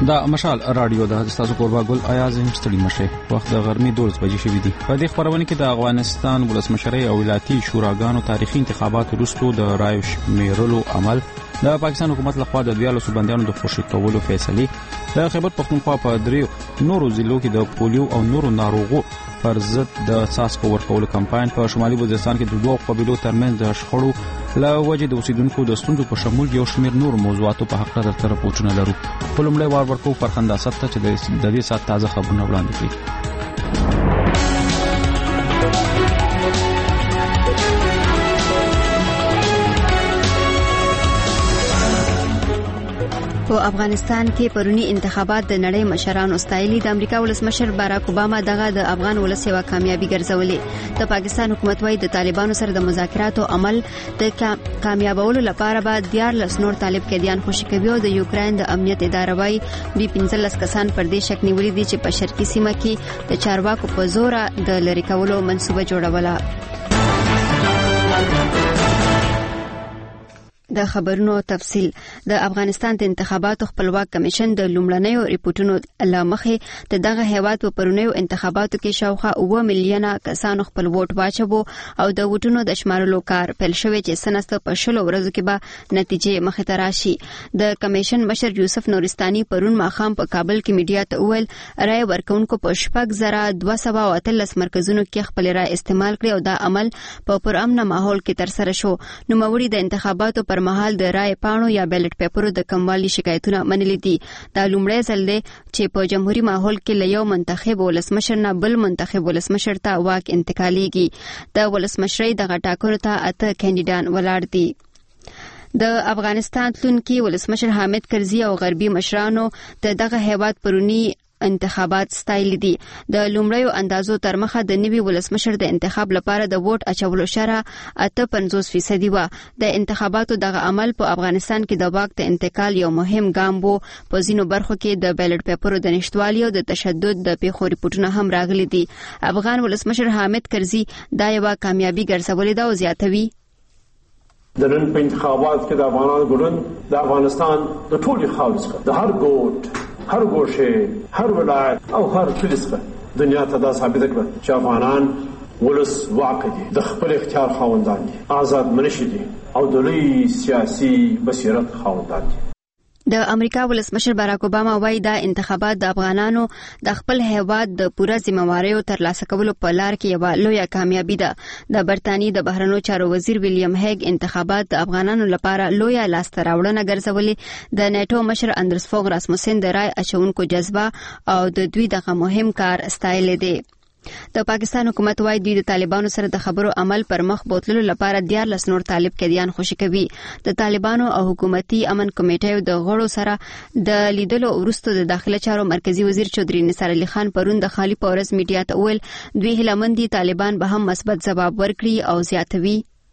دا مشال رادیو د تاسو کوربه ګل آیاز هم ستړي مشه وخت د غرمې 12 بجې شوې دي. په دې خبرونه کې د افغانستان ولسمشرۍ او ولایتي شوراګانو تاریخي انتخابات وروسته د رایو شمیرلو عمل د پاکستان حکومت لخوا د 12 بندیانو د خوشي کولو فیصله د خیبر پختونخوا په دریو نورو ضلعو کې د پولیو او نورو ناروغو پر ضد د څاڅکو ورکولو کمپاین په شمالي وزیرستان کې د دوه قبیلو ترمنځ د شخړو له وجې د اوسیدونکو د ستونزو په شمول یو شمېر نور موضوعاتو په حق د طرف پوښتنه لرو. په لومړی وار ورکو فرخنده سات چې د دې سات تازه خبرونه وړاندې کړي. په افغانستان کې پرونی انتخابات د نړۍ مشرانو ستایلی. د امریکا ولسمشر باراک اوباما دغه د افغان ولس یو کامیابی ګرځولې. د پاکستان حکومت وايي د طالبانو سره د مذاکراتو عمل د کامیابولو لپاره به 14 نور طالب قیدیان خوشي کوي. او د یوکرين د امنیت اداره وايي دوی 15 کسان پر دې شک نیولې دي چې په شرقي سیمه کې د چارواکو په زور د لری کولو منصوبه جوړوله. د خبرونو تفصيل. د افغانستان د انتخاباتو خپلواک کمیشن د لومړنیو ریپورتونو لامخې د دغه هیواد په پرونیو انتخاباتو کې شاوخوا 9 میلیونه کسانو خپل ووټ واچو او د ووټونو د شمارلو کار پیل شوی چې سنسته په شلو ورځو کې به نتیجې مخې ته راشي. د کمیشن مشر یوسف نورستاني پرون ماخام په کابل کې میډیا ته وویل رای ورکونکو په 6213 مرکزونو کې خپل رای استعمال کړي او دا عمل په پرامن ماحول کې تر سره شو. نو موري د انتخاباتو پر مهال د رای پاڼو یا بیلټ پیپرو د کموالي شکایتونه منلي دي. دا لومړی ځل دی چې په جمهوریت ماحول کې له یو منتخب ولسمشر نه بل منتخب ولسمشر ته واک انتقالیږي. د ولسمشرۍ دغه ټاکنو ته 8 کاندیدان ولاړ دي. د افغانستان تلونکي ولسمشر حامد کرزي او غربي مشرانو د دغه هیواد پرونی انتخابات ستایل دي. د لومړیو اندازو تر مخه د نوي ولسمشر د انتخاب لپاره د ووټ اچولو شرح 58% و. د انتخاباتو دغه عمل په افغانستان کې د واک د انتقال یو مهم ګام وو. په ځینو برخو کې د بیلټ پیپرو د نشټوالي او د تشدد د پیښو ریپورتونه هم راغلي دي. افغان ولسمشر حامد کرزي دا یو کامیابی ګرځولې ده او زیاتوي د نن په انتخابات کې د افغانانو ګډون د افغانستان د ټولو خاورې څخه د هر ګوټ هر گوشه هر ولایت او هر کلیسه دنیا ته دا ثابت کړه چې افغانان ولس واک دي، د خپل اختیار خاوندان دي، آزاد منشي دي او د لوی سیاسي بصیرت خاوندان دي. د امریکا ولسمشر باراک اوباما وايي دا انتخابات د افغانانو د خپل هیواد د پوره ذمہواریو ترلاسه کولو په لار کې یو لویه کامیابی ده. د برتانی د بهرنیو چارو وزیر ویلیام هیګ انتخابات د افغانانو لپاره لویه لاسته راوړنه ګرځولې. د نیټو مشر اندرس فوګ راسموسن د رای اچونکو جذبه او د دوی دغه مهم کار ستایل دي. د پاکستان حکومت وايي دوی د طالبانو سره د خبرو عمل پر مخ بوتلو لپاره 14 نور طالب قیدیان خوشي کوي. د طالبانو او حکومتي امن کمیټې د غړو سره د لیدلو وروسته د داخله چارو مرکزی وزیر چودري نثار علي خان پرون د خالي پورس میډیا ته ویل دوی هلمندي طالبان به هم مثبت جواب ورکړي او زیاتوي.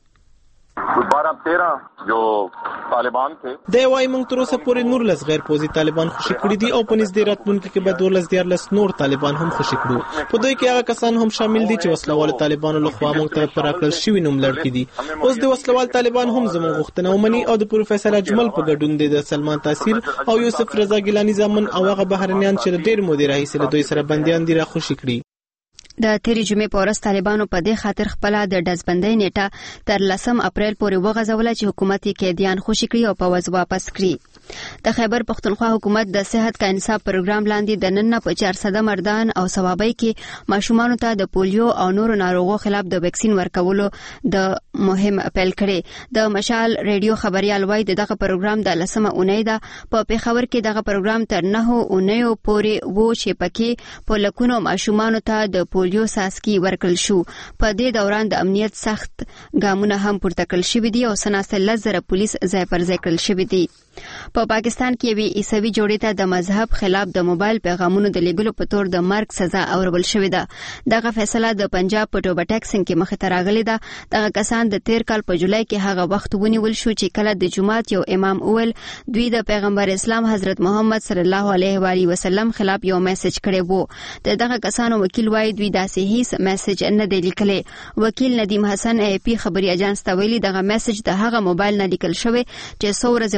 12-13 جو طالبان تھے د وايي موږ تر اوسه پورې نور لس غیر پوزي طالبان خوشي کړي دي او په نږدې راتلونکي کې به 12 نور طالبان هم خوشي کړو. په دوی کې هغه کسان هم شامل دي چې وسلوال طالبانو لخوا موږ ته پر راکړل شوی نوم لړکې دي. اوس د وسلوال طالبان هم زموږ غوښتنه ومني او د پروفیسور اجمل په ګډون دي د سلمان تاثیر او یوسف رضا ګیلانی زمون او هغه بهرنیان چې ډېر مودې راهیسې له دوی سره بنديان دي را خوشي کړي. د تیری جمعې په ورځ طالبانو په دې خاطر خپل د ډزبندۍ نیټه تر 10 اپریل پورې وغځوله چې حکومت یې قیدیان خوشي کړي او په وځ واپس کړي. د خیبر پختونخوا حکومت د صحت کا انصاف پروګرام لاندې د نن په 400 مردان او ثوابای کې ماشومانو ته د پولیو او نورو ناروغو خلاف د ویکسین ورکولو د مهم پیل کړي. د مشال ریډیو خبريال وای دغه پروګرام د 10مه اونۍ ده. په پیښور کې دغه پروګرام تر 9 اونۍ پورې وو چې پکې په لکونو ماشومانو ته د پولیو ساسکی ورکړل شو. په دې دوران د امنیت سخت ګامونه هم پورته کړل شوې دي او سناسه لزر پولیس ځای پر ځای کړل شوې دي. په پاکستان کې وی عیسوي جوړې ته د مذهب خلاف د موبایل پیغامونو د لیږلو په تور د مرګ سزا اورول شوې ده. دغه فیصله د پنجاب په ټوبه ټیکسن کې مخ ته راغلې ده. دغه کسان د 13 کال په جولای کې هغه وخت ونیول شو چې کله د جمعات یو امام اول دوی د پیغمبر اسلام حضرت محمد صلی الله علیه و آله وسلم خلاف یو میسج کړی وو. دغه کسانو وکیل وای دوی داسې هیڅ میسج نه دی لیکلی. وکیل ندیم حسن ای پی خبري اجانس ته ویلي دغه میسج د هغه موبایل نه لیکل شوی چې 100 ورځې وړاندې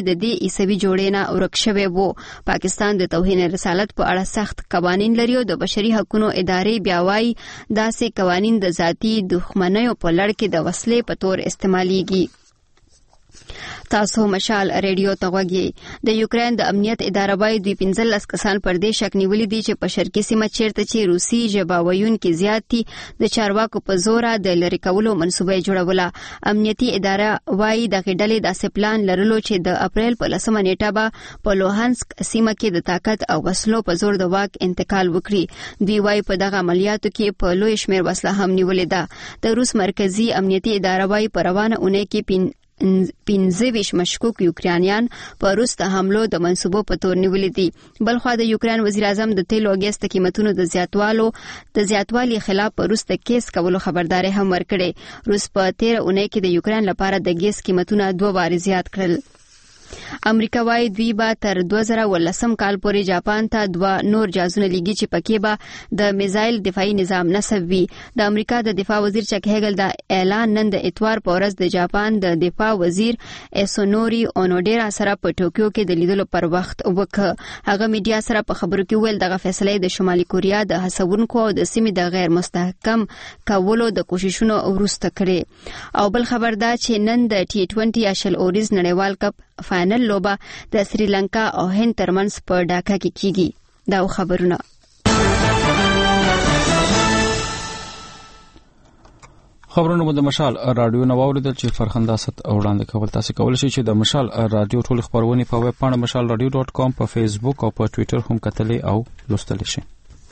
د دې عیسوي جوړې نه ورک شوی وو. پاکستان د توهین رسالت په اړه سخت قوانین لري او د بشري حقوقو ادارې بیا وايي داسې قوانین د ذاتي دښمنیو په لړ کې د وسلې په تور استعماليږي. تاسو مشال ریډیو ته غوږی. د یوکرين د امنیت اداره وايي دوی 15 کسان پر دې شک نیولې دي چې په شرقي سیمه چیرته چې روسي ژبه ویونکي زیات دي د چارواکو په زور د لری کولو منسوبه جوړوله. امنیتي اداره وايي د غډلې داسې پلان لرلو چې د اپریل په 10 نیټه به په لوهانسک سیمه کې د طاقت او وسلو په زور د واک انتقال وکړي. دوی وايي په دغه عملیاتو کې په لوی شمیر وسله هم نیولې ده. د روس مرکزی امنیتي اداره وايي په روانه اونۍ کې 15 مشکوک یوکرانیان په روس ته حملو د منسوبو په تور نیولې دي. بلخو د یوکرين وزیر اعظم د تیلو او ګیس د قیمتونو د زیاتوالي خلاف په روس ته کیس کولو خبرداري هم ورکړې. روس په 13 اونۍ کې د یوکرين لپاره د ګیس قیمتونه 2 واري زیات کړل. امریکا وايي دوی به تر 2018 کال پورې جاپان ته 2 نور جهازونه لګي چې پکې به د میزایل دفاعي نظام نصب وي. د امریکا د دفاع وزیر چک هیګل د اعلان نن د اتوار په ورځ د جاپان د دفاع وزیر ایسونوري اونوډیرا سره په ټوکیو کې د لیدلو پر وخت وکړ. هغه میډیا سره په خبرو کې ویل دغه فیصله د شمالي کوریا د هڅونکو او د سیمې د غیر مستحکم کولو د کوششونو وروسته کړي. او بل خبر دا چې نن د T20 اشل اوريز نړیوال کپ فائنل لوبه د سریلانکا او هند ترمنځ په ډاکا کې کیږي. دا خبرونه خبرونه د مشال رادیو نو اوریدل چې فرخنده ست وړاندې کول. تاسو کولای شئ چې د مشال رادیو ټول خبرونه په ویب پاڼه mashalradio.com په فیسبوک او په ټوئیټر هم کتلې او لوستل شئ.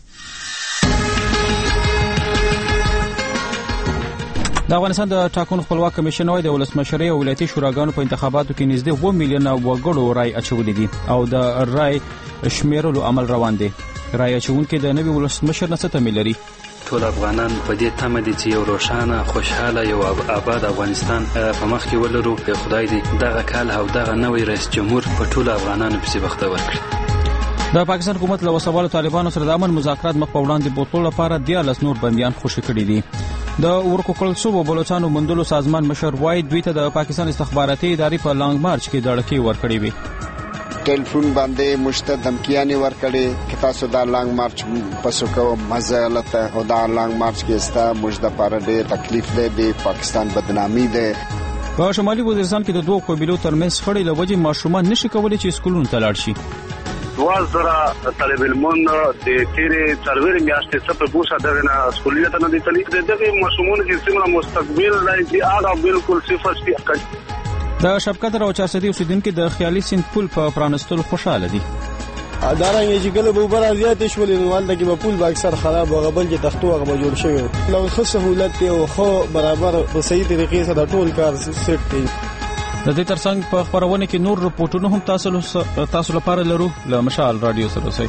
د افغانستان د ټاکنو خپلواک کمیشن وايي د ولسمشرۍ او ولایتي شوراګانو په انتخاباتو کې نږدې 2 میلیونه وګړو رای اچولې دي او د رای شمیرلو عمل روان دی. رای اچونکو د نوي ولسمشر نسته ملري. ټول افغانان په دې تمه دي چې یو روښانه خوشاله یو آباد افغانستان په مخ کې ولرو. خدای دې دغه کال او دغه نوې رئیس جمهور په ټول افغانانو پسې بخته ورکړي. د پاکستان حکومت له وسوالو طالبانو سره د امن مذاکرات مخ په وړاندې بوتلو لپاره 13 نور بنديان خوشي کړي دي. د ورکو کول صوبو بلوچستان مندلو سازمان مشر وايي دوی ته د پاکستان استخباراتي ادارې په لانګ مارچ کې دړکې ورکړې وي. ټلیفون باندې مشته دمکیانې ورکړې چې تاسو دا لانګ مارچ پسو کوو مزالت او دا لانګ مارچ کې ستا مجده پر ډېر تکلیف دی د پاکستان بدنامي ده. په شمالي وزیرستان کې د دوه قبیلو ترمنځ خړې لوجې ماشومان نشي کولای چې سکولونو ته لاړ شي. 2000 طالب علمون د تیرې څلور میاشتې څخه په بوسه دغه سکولیت نه دي تللی دغه ماشومان چې څنګه مستقبل لري هغه بالکل صفر دي. د شبکت او چارسدي اوسیدونکو د خیالي سیند پل په پرانستلو خوشاله دي. ادارنګ چې کله به بر ازیات شول نو ولته کې په پل با اکثر خراب او غبل چې تختو هغه جوړ شوی نو خو سہولت او خو برابر په صحیح طریقې سره ټول کار سیټ دی. د دې ترڅنګ په خبرونه کې نور رپورټونه هم تاسو لپاره لرو. له مشال رادیو سره اوسئ.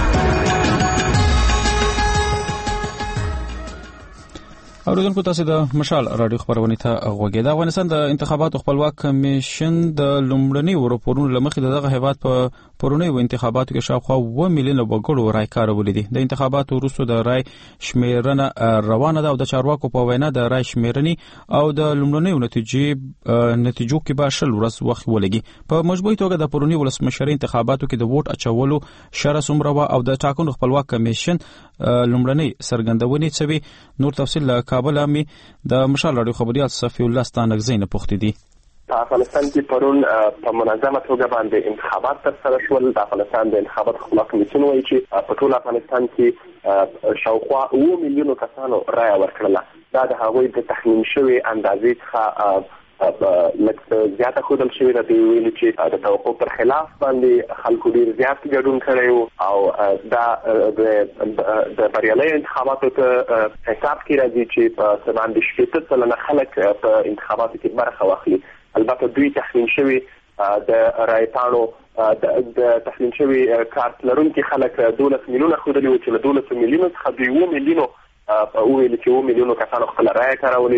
اوریدونکو تاسو د مشال رادیو خبرونه ته غوږی. د افغانستان د انتخاباتو خپلواک کمیشن د لومړني ورپورونو لمخې دغه هیواد په پرونیو انتخاباتو کې شاوخوا 2 میلیونه وګړو رای کارولې دي. د انتخاباتو وروسته د رای شمیرنه روانه ده او د چارواکو په وینا د رای شمیرنې او د لومړنیو نتیجو کې به شل ورځ وخت ولګي. په مجموعي توګه د پرونیو ولسمشرۍ انتخاباتو کې د ووټ اچولو شرح څومره او د ټاکنو خپلواک کمیشن لومړنۍ سرګندونې څه وي. نور تفصیل کابل امي د مشال رادیو خبريال صفي الله ستانګزي نه پوښتې دي. په افغانستان کې پرون په منظمه توګه باندې انتخابات ترسره شول. د افغانستان د انتخابات خپلواک کمیسیون وایي چې په ټول افغانستان کې شاوخوا 2 میلیونه کسانو رایه ورکړله. دا د هغوی د تخمین شوی اندازې څخه لکه زیاته خودل شوی ده. دوی ویلي چې د توقع پر خلاف باندې خلکو ډیر زیات ګډون کړی او دا د بریالي انتخاباتو ته حساب کې راځي چې په 70% خلک په انتخاباتو کې برخه واخلي. البته دوی تخمین شوی د رایپانو د تخمین شوی کارت لرونکي خلک 12 میلیونه خودلی چې له 12 میلیونو څخه 2 میلیونو ویل چې 2 میلیونو کسانو خپل رایه کارولې ده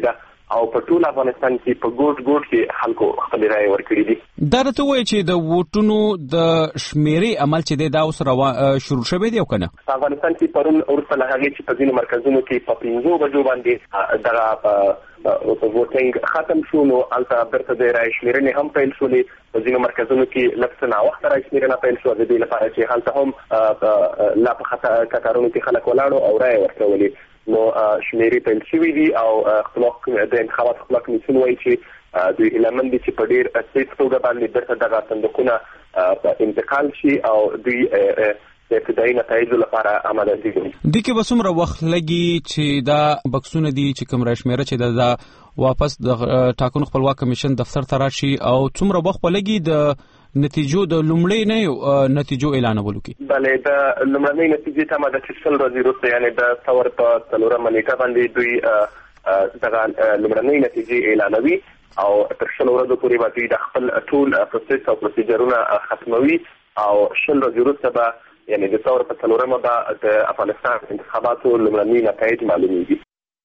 او په ټول افغانستان کې په ګوټ کې خلکو خپل رائے ورکړي دي. دا راته وایي چې د ووټونو د شمیرې عمل چې دا اوس شروع شوی دی او کنه؟ په افغانستان کې پرون وروسته له هغې چې په ځینو مرکزونو کې په 5 بجو باندې دغه ووټینګ ختم شو، نو هلته بیرته د رایې شمیرنې هم پیل شولې. په ځینو مرکزونو کې لږ څه ناوخته رایې شمیرنه پیل شوه د دې لپاره چې هلته هم لا په کتارونو کې خلک ولاړو او رایې ورکولې. نو شمیرې پیل شوي دي او د انتخابات خپلواک کمیسیون وایي چې دوی هیلهمند دي چې په ډېر سیف توګه باندې بیرته دغه صندوقونه انتقال شي او دوی د ابتدایي نتایجو لپاره آماده دي. دې کې به څومره وخت لګي چې دا بکسونه دي چې کوم راشمیره چې دا واپس د ټاکنو خپلواک کمیشن دفتر ته راشي او څومره وخت به لګي د نتیجو د لومړۍ نه نتیجو اعلانولو کې؟ بله، د لومړنۍ نتیجې ته د 100 ورځې وروسته یعنې د ثور په 4مه نیټه باندې دوی دغه لومړنۍ نتیجې اعلانوي او تر 100 ورځو پورې به دوی د خپل ټول پروسس او پروسیجرونه ختموي او 100 ورځې وروسته به یعنی د ثور په 4مه به د افغانستان انتخاباتو لومړني نتایج معلومیږي.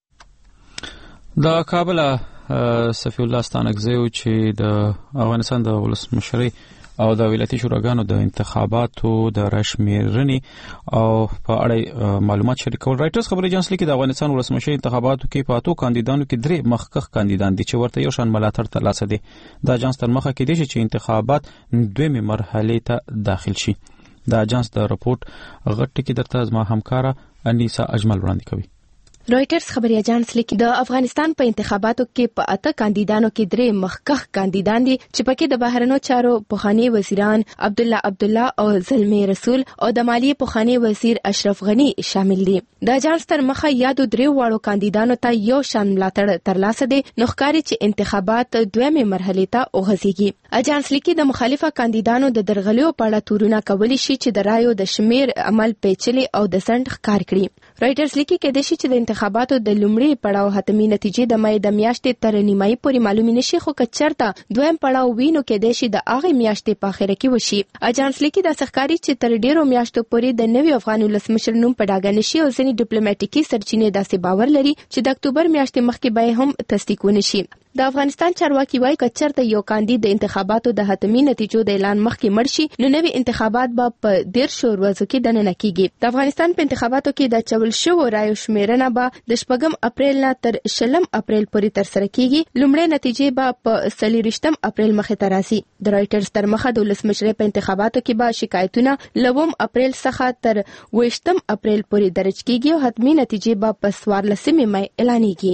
د کابل صفی الله ستانکزی چې د افغانستان د ولسمشرۍ او د ولایتي شوراګانو د انتخاباتو د راشمیرنې او په اړه معلومات شریکول. رایټرز خبري اژانس لیکي د افغانستان ولسمشرۍ انتخاباتو کې په 8 کاندیدانو کې 3 مخکښ کاندیدان دي چې ورته یو شان ملاتړ ترلاسه دي. د اژانس تر مخه کې دي چې انتخابات 2مې مرحلې ته داخل شي. د اژانس د رپورت غټ کې درته زما همکارا انیسا اجمل وړاندې کوي. رایټرز خبري اژانس لیکي د افغانستان په انتخاباتو کې په 8 کاندیدانو کې 3 مخکښ کاندیدان دي چې پکې د بهرنیو چارو پخوانی وزیران عبدالله او زلمی رسول او د مالیې پخوانی وزیر اشرف غنی شامل دي. د اژانس تر مخه یادو 3 واړو کاندیدانو ته یو شان ملاتړ ترلاسه دي، نو ښکاري چې انتخابات 2مې مرحلې ته وغځيږي. اژانس لیکي د مخالفه کاندیدانو د درغلیو په اړه تورونه کولی شي چې د رایو د شمیر عمل پیچلي او د سند ښکار کړي. رایټرز لیکي کېدای شي چې د انتخاباتو د لومړي پړاو حتمي نتیجې د مې د میاشتې تر نیمایي پورې معلومې نشي، خو که چېرته دویم پړاو وي نو کېدای شي د هغې میاشتې په اخره کې وشي. اژانس لیکي داسې ښکاري چې تر ډېرو میاشتو پورې د نوي افغان ولسمشر نوم په ډاګه نشي او ځینې ډیپلوماټیکي سرچینې داسې باور لري چې د اکتوبر میاشتې مخکې به هم تصدیق ونشي. د افغانستان چارواکي وایي که چېرته یو کاندید د انتخاباتو د حتمي نتیجو د اعلان مخکې مړ شي نو نوي انتخابات به په 13 ورځو کې دننه کیږي. د افغانستان په انتخاباتو کې د چول شوو رایو شمیرنه به د 8 اپریل نه تر 20 اپریل پورې ترسره کیږي. لومړی نتیجې به په 23 اپریل مخې ته راځي. د رایټرز تر مخه د ولسمشرۍ په انتخاباتو کې به شکایتونه 9 اپریل څخه تر 20 اپریل پورې درج کیږي او حتمي نتیجې به په 14 مې اعلانېږي.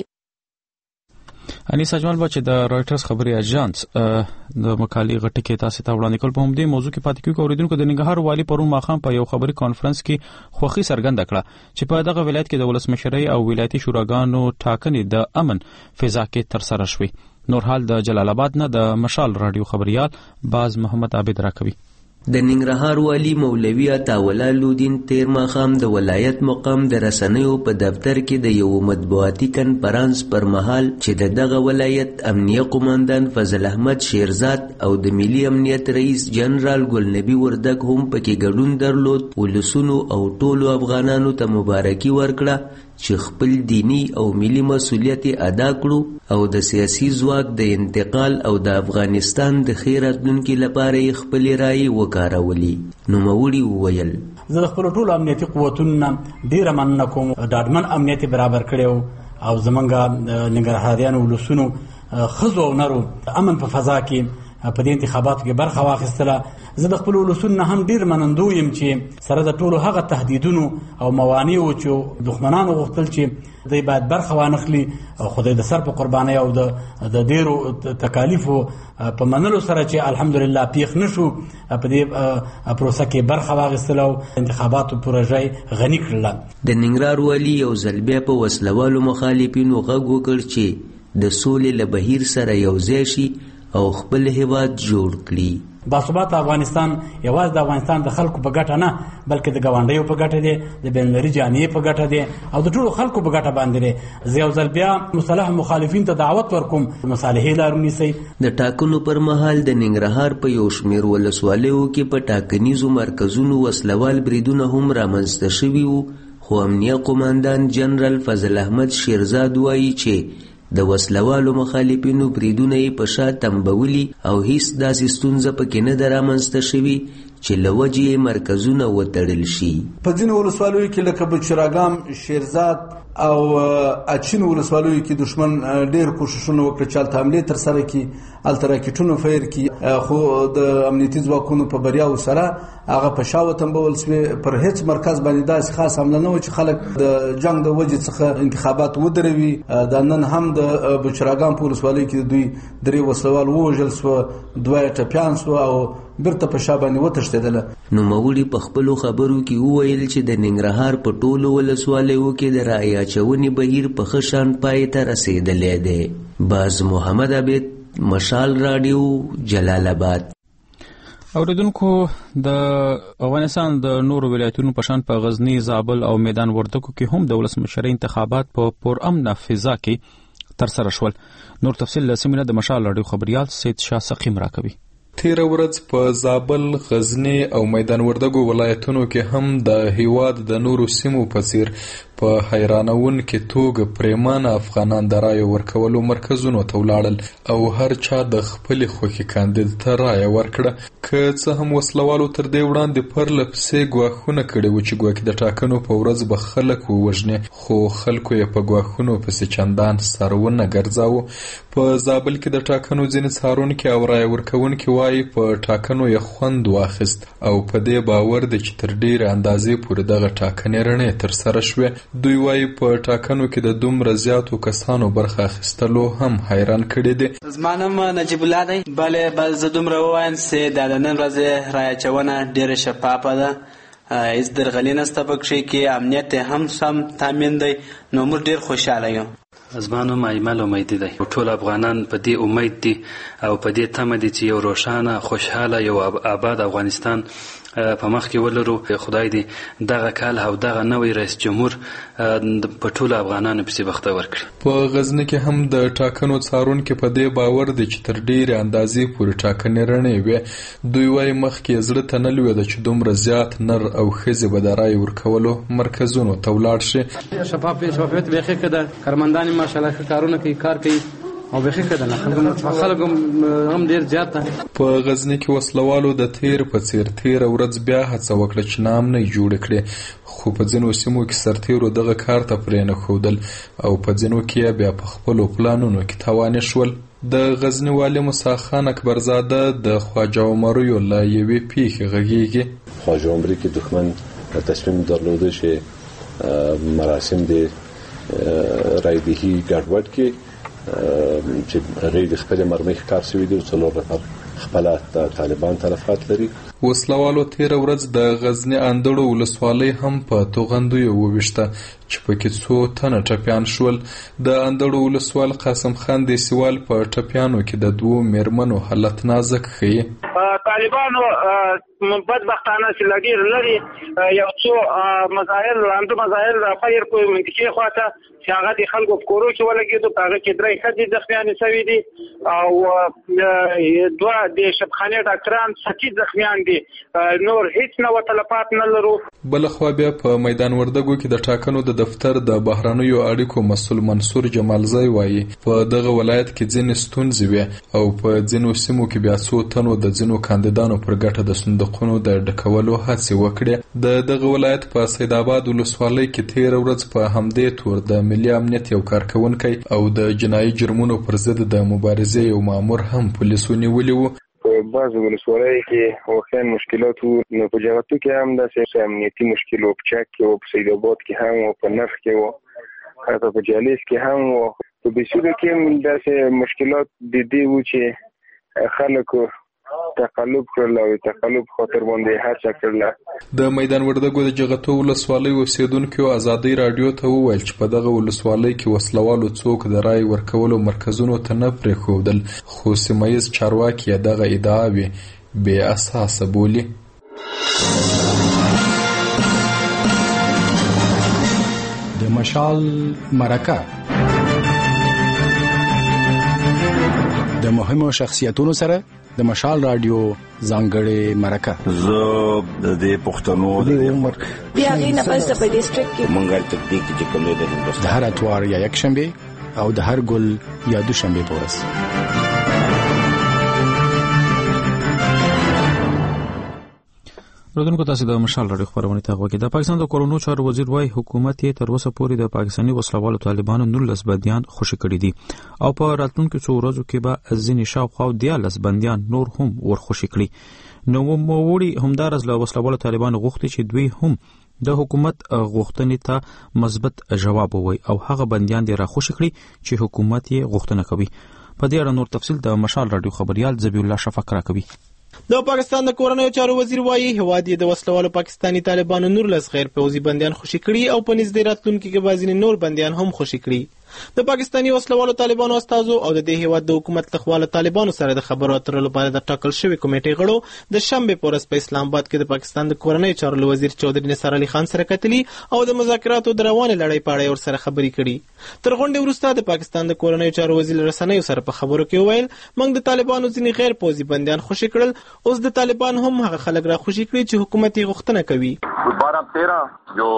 انیسا اجمل بچ د رایټرز خبري اژانس د مقالې غټه کې تاسو ته وړاندې کول په همدې موضوع کې پاتې کیږي. اوریدونکو د ننګرهار والی پرون ماخام په یو خبري کانفرنس کې خوخي څرګنده کړه چې په دغه ولایت کې د ولسمشرۍ او ولایتي شوراګانو ټاکنې د امن فضا کې تر سره شوې. نور حال د جلال آباد نه د مشال رادیو خبريال باز محمد عابد راکوي. د ننګرهار والی مولوي عطاوالله لودین تیر ماخام د ولایت مقام د رسنیو په دفتر کې د یو مطبوعاتي کنفرانس پر مهال چې دغه ولایت امنیه قوماندان فضل احمد شیرزاد او د ملي امنیت رئیس جنرال ګلنبي وردګ هم پکې ګډون درلود. ولسونو او ټولو افغانانو ته مبارکي ورکړه چې خپل دینی او ملي مسؤلیت ادا کړو او د سیاسي ځواک د انتقال او د افغانستان د خیر راتلونکي لپاره خپل رائے وکارولي. نوموړي وویل زه د خپل ټولو امنیتي قوتونو ډیره مننه کوم، ډاډمن امنیت برابر کړو او زمونږ ننګرهاریانو ولسونو ښځو او نرو امن په فضا کې په دې انتخاباتو کې برخه واخیستله. زه د خپل ولسونو هم ډیر منندوی یم چې سره د ټولو هغه تهدیدونو او موانعو چې دښمنانو غوښتل چې دوی باید برخه وانخلي او خدای د سر په قربانۍ او د ډیرو تکالیفو په منلو سره چې الحمدلله پیښ نشو په دې پروسه کې برخه واخیستله او انتخاباتو پروژه غني کړله. د ننګرهار والي یو ځل بیا په وسلوالو مخالفینو غږ وکړ چې د سولې له بهیر سره یوځای شي او خپل هیواد جوړ کړي. باثباته افغانستان یوازې د افغانستان د خلکو په ګټه نه بلکې د ګاونډیو په ګټه دی، د بینالمللي جامعې په ګټه دی او د ټولو خلکو په ګټه باندې دی. زه یو ځل بیا مصالح مخالفین ته دعوت ورکوم مصالحې لار ونیسئ. د ټاکنو پر مهال د ننګرهار په یو شمېر ولسوالیو کې په ټاکنیزو مرکزونو وسلوال بریدونه هم رامنځته شوي وو، خو امنیه قوماندان جنرال فضل احمد شیرزاد وایي چې د وسلوالو مخالفینو بریدونه یې په شا تنبولي او هیڅ داسې ستونزه پکې نه ده رامنځته شوي چې له وجې مرکزونه وتړل شي. په ځینو ولسوالیو کې لکه بچراګام، شیرزاد او اچین ولسوالیو کې دشمن ډېر کوششونه وکړي چې هلته حملې ترسره کړي، هلته راکټونه فیر کړي، خو د امنیتي ځواکونو په بریاو سره هغه په شا وتنبول سوې. پر هیڅ مرکز باندې داسې خاص حمله نه و چې خلک د جنگ د وجې څخه انتخابات ودروي. دا نن هم د بچراګام په ولسوالۍ کې دوی 3 وسلوال ووژل سوه، 2 ټپیان سوه او بیرته په شا باندې وتښتېدله. نوموړي په خپلو خبرو کې وویل چې د ننګرهار په ټولو ولسوالیو کې د رایې اچونې بهیر په ښه شان پای ته رسېدلی دی. باز محمد عبید، مشال راډیو، جلال آباد. اوریدونکو، د افغانستان د نورو ولایتونو په شان په غزنی، زابل او میدان وردګو کې هم د ولسمشرۍ انتخابات په پرامن فضا کې ترسره شول. نور تفصیل له سیمینار د مشال راډیو خبريال سید شاه سقیم راکوي. تیر ورځ په زابل، غزنی او میدان وردګو ولایتونو کې هم د هیواد د نورو سیمو په څیر په حیرانونکې توګه پریمانه افغانان د رایې ورکولو مرکزونو ته ولاړل او هر چا د خپلې خوښې کاندید ته رایه ورکړه. که څه هم وسلوالو تر دې وړاندې پرله پسې ګواښونه کړي وو چې ګواکې د ټاکنو په ورځ به خلک ووژني، خو خلکو یې په ګواښونو پسې چندان سر ونه ګرځاوه. په زابل کې د ټاکنو ځینې څارونکي او رایه ورکوونکي وایي په ټاکنو یې خوند واخیست او په دې باور دی چې تر ډېرې اندازې پورې دغه ټاکنې رڼې ترسره شوې. دوی وایي په ټاکنو کې د دومره زیاتو کسانو برخه اخیستلو هم حیران کړي دي. زما نوم نجیب الله دی. بله زه دومره ووایم چې د نن ورځې رایه اچونه ډېره شفافه ده، هېڅ درغلي نشته پکښې کې، امنیت هم سم تامین دی، نو موږ ډېر خوشحاله یو. زما نوم ایمل امیدي دی. ټول افغانان په دې امید دي او په دې تمه دي چې یو روښانه، خوشحاله، یو آباد افغانستان په مخ کې ولرو. خدای دې دغه کال او دغه نوی رئیس جمهور په ټولو افغانانو پسې بخته ورکړي. په غزني کې هم د ټاکنو څارونکي په دې باور دي چې تر ډېرې اندازې پورې ټاکنې رڼې وې. دوی وایي مخکې زړه ته نه لوېده چې دومره زیات نر او ښځې به د رایې ورکولو مرکزونو ته ولاړ شي. شفافیت بیخي ښه ده، کارمندان یې ماشاءالله ښه کارونه کوي، کار کوي او بیخي ښه ده، خلک هم ډېر زیات ده. په غزني کې وسلوالو د تیر په څیر تیره ورځ بیا هڅه وکړه چې نامنۍ جوړې کړي، خو په ځینو سیمو کې سرتیرو دغه کار ته پرې نه ښودل او په ځینو کې بیا په خپلو پلانونو کې تاوانې شول. د غزني والي موسی خان اکبرزاده د خواجه عمریو له یوې پیښې غږیږي. خواجه عمري کې دښمن تصمیم درلوده چې مراسم د رایدهی ګډوډ کې چې هغه د خپل مرمۍ ښکار شوي دي او 4 نفر خپل طالبان طرفات لري. وسلوالو تیر ورځ د غزنی اندړو ولسوالۍ هم په توغندیو وویشته چې پکې 100 تنه ټپیان شول. د اندړو ولسوال قاسم خان د سیوال په ټپیانو کې د 2 میرمنو حالت نازک ښیي. طالبانو بدبختانه چې لګیر لري یو څو مسائل لاندې مسائل راپیر کوي منځکي خواته چې هغه د خلکو په کورو کې ولګېدو، په هغه کې 3 ښځې زخمیانې شوي دي او 2 د شبخانې ډاکټران سخت زخمیان دي، نور هیڅ نه تلفات نه لرو. بلخوا بیا په میدان وردګو کې د ټاکنو د دفتر د بهرنیو اړیکو مسؤل منصور جمالزی وایي په دغه ولایت کې ځینې ستونزې وې او په ځینو سیمو کې بیا 100 تنو د ځینو کاندیدانو پر ګټه د صندوقونو د ډکولو هڅې وکړې. دغه ولایت په سید آباد ولسوالۍ کې تیر ورځ په همدې تور د ملي امنیت یو کارکونکی او د جنایي جرمونو پر ضد د مبارزې یو مامور هم پولیسو نیولي وو. په بعض ولسوالۍ کې واقعا مشکلات وو، نو په جغتو کې هم داسې امنیتي مشکل وو، په چک کې وو، په سید آباد کې هم وو، په نرخ کې وو، حتی په جالیس کې هم وو. په بسوده کې هم داسې مشکلات د دې وو چې خلکو تقلب کړل او تقلب خاطر باندې هڅه کړل. د میدان وردګو د جغتو ولسوالۍ اوسیدونکو ازادي رادیو ته وویل چې په دغه ولسوالۍ کې وسلوالو څوک د رای ورکولو مرکزونو ته نه پرېښودل، خو سیمایي چارواکي دغه ادعاوې بې اساسه بولي. د مشال مرکه د مهمو شخصیتونو سره د مشال رادیو ځانګړې مرکه. زه د پښتنو د بیا غي نه پس په ډیسټریکټ کې مونږه تکنیک چې کوم دی د هر اتوار یا یک شنبه او د هر ګل یا دوشنبه پورس. رودونکو تاسو د مشال راډیو خبرونه ته غوږی. د پاکستان د کورونو چارو وزیر وايي حکومت یې تر اوسه پورې د پاکستاني وسلوالو طالبانو 19 بنديان خوشي کړي دي او په راتلونکو څو ورځو کې به ځینې شاوخوا 19 بنديان نور هم ورخوشي کړي. نو موړي همدارز له وسلوالو طالبانو غوښتي چې دوی هم د حکومت غوښتنې ته مثبت جواب ووایي او هغه بنديان دې راخوشي کړي چې حکومت یې غوښتنه کوي. په دې اړه نور تفصیل د مشال راډیو خبريال ذبیح الله شفق راکوي. د پاکستان د کورنیو چارو وزیر وايي هواد یې د وسلوالو پاکستانی طالبانو 19 غیر پوځي بنديان خوشي کړي او په نږدې راتلونکو کې به ځینې نور بنديان هم خوشي کړي. د پاکستانی وسلوالو طالبانو استازو او د دې هواد د حکومت لخوا طالبانو سره د خبرو اترو لپاره د ټاکل شوی کمیټې غړو د شنبه په ورځ په اسلام آباد کې د پاکستان د کورنیو چارو وزیر چودري نثار علي خان سره کتلي او د مذاکراتو د روانې لړۍ په اړه ور سره خبرې کړي. تر غونډې وروسته د پاکستان د کورنیو چارو وزیر رسنیو سره په خبرو کې وویل موږ د طالبانو ځینې غیر پوځي بنديان خوشي کړل، اوس د طالبان هم هغه خلک را خوشي کړي چې حکومت یې غوښتنه کوي. 12-13 جو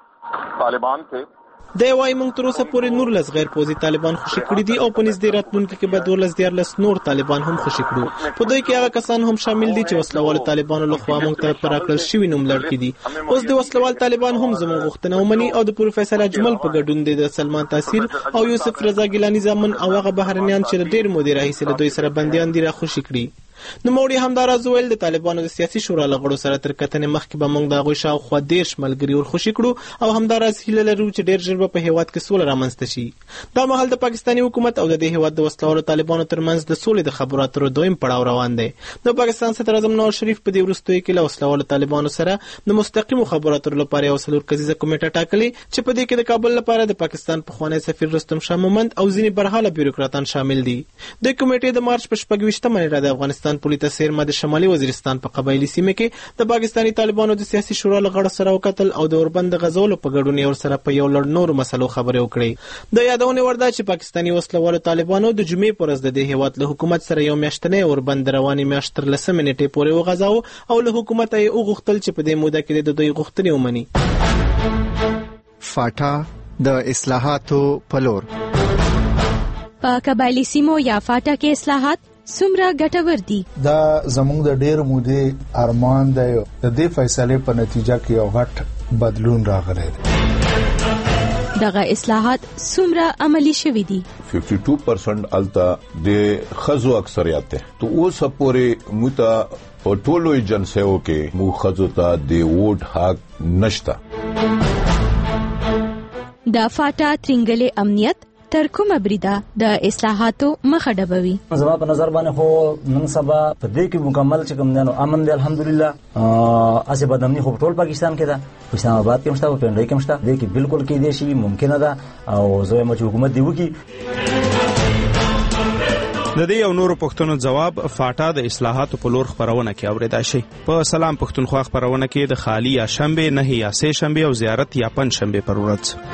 طالبان थे د وايي موږ تر اوسه پورې 19 غیر پوځي طالبان خوشي کړي دي او په نږدې راتلونکو کې به 12 نور طالبان هم خوشي کړو. په دوی کې هغه کسان هم شامل دي چې وسلوال طالبانو لخوا موږ ته پراکړل شوی نوم لړکې دي. اوس د وسلوال طالبان هم زموږ غوښتنه ومني او د پروفیسور اجمل په ګډون د سلمان تاثیر او یوسف رضا ګیلانی زمن او هغه بهرنیان چې ډېر مودې راهیسې له دوی سره بنديان دي را خوشي کړي. نو موړي همدارز ویل د طالبانو د سیاسي شورا لغړو سره تر کتنې مخکې به موږ د غوښ او خو دیش ملګری ور خوشي کړو او همدارز هیله لرو چې ډېر ژر په هیواد کې سوله رامنځته شي. دا مهال د پاکستاني حکومت او د دې هیواد د وسلوالو طالبانو ترمنځ د سولې د خبرو اترو دویم پړاو روان دی. د پاکستان صدر اعظم نواز شریف په دې وروستیو کې له وسلوالو طالبانو سره د مستقیمو خبرو اترو لپاره یو څلور کسیزه کمیټه ټاکلې چې په دې کې د کابل لپاره د پاکستان پخوانی سفیر رستم شاه مومند او ځینې برحاله بیوروکراتان شامل دي. د کمیټې د مارچ په 28 منېټه د افغانستان پولیس سیرما د شمالي وزیرستان په قبایلی سیمه کې د پاکستاني طالبانو د سیاسي شورا لغړو سره وکتل او د اوربند غزولو په ګډون یو سره په یو لړ نور مسلو خبرې وکړي. د یادونه ورده چې پاکستاني وسلوالو طالبانو د جمعې پر ورځ د دې هیواد له حکومت سره یو میاشتنی اوربند رواني میاشت تر 10 منټې پورې وغځاو او له حکومت یې وغوښتل چې په دې موده کې د دوی غوښتنې ومني. فاټا د اصلاحاتو پلور په قبایلی سیمو یا فاټا کې اصلاحات څومره ګټور دي؟ دا زموږ د ډېر مودې ارمان دی. د دې فیصلې په نتیجه کې یو غټ بدلون راغلی دی. دغه اصلاحات څومره عملی شوي دي؟ 52% التا د خزو اکثریت ده. تو اوس پورې موته په ټولو ایجنسیو کې مو خزو ته د ووټ حق نشته. د فاټا ترنګلې امنیت تر کومه بریده د اصلاحاتو مخه ډبوي؟ زما په نظر باندې خو نن سبا په دې کې مکمل چې کوم دنو امن دی الحمدلله. اسی بدامنی خو ټول پاکستان کې ده، په اسلام آباد کې مشته، په پنډای کې مشته. دې کې بالکل کې دي شي ممکنه ده او زه هم چې حکومت دی وکي. د دې یو نورو پښتنو جواب فاټا د اصلاحاتو په لور خبرونه کې اوریدای شي. په سلام پښتونخوا خبرونه کې د خالی یا شنبه نه یا سه شنبه او زیارت یا پنځ شنبه پر ورځ.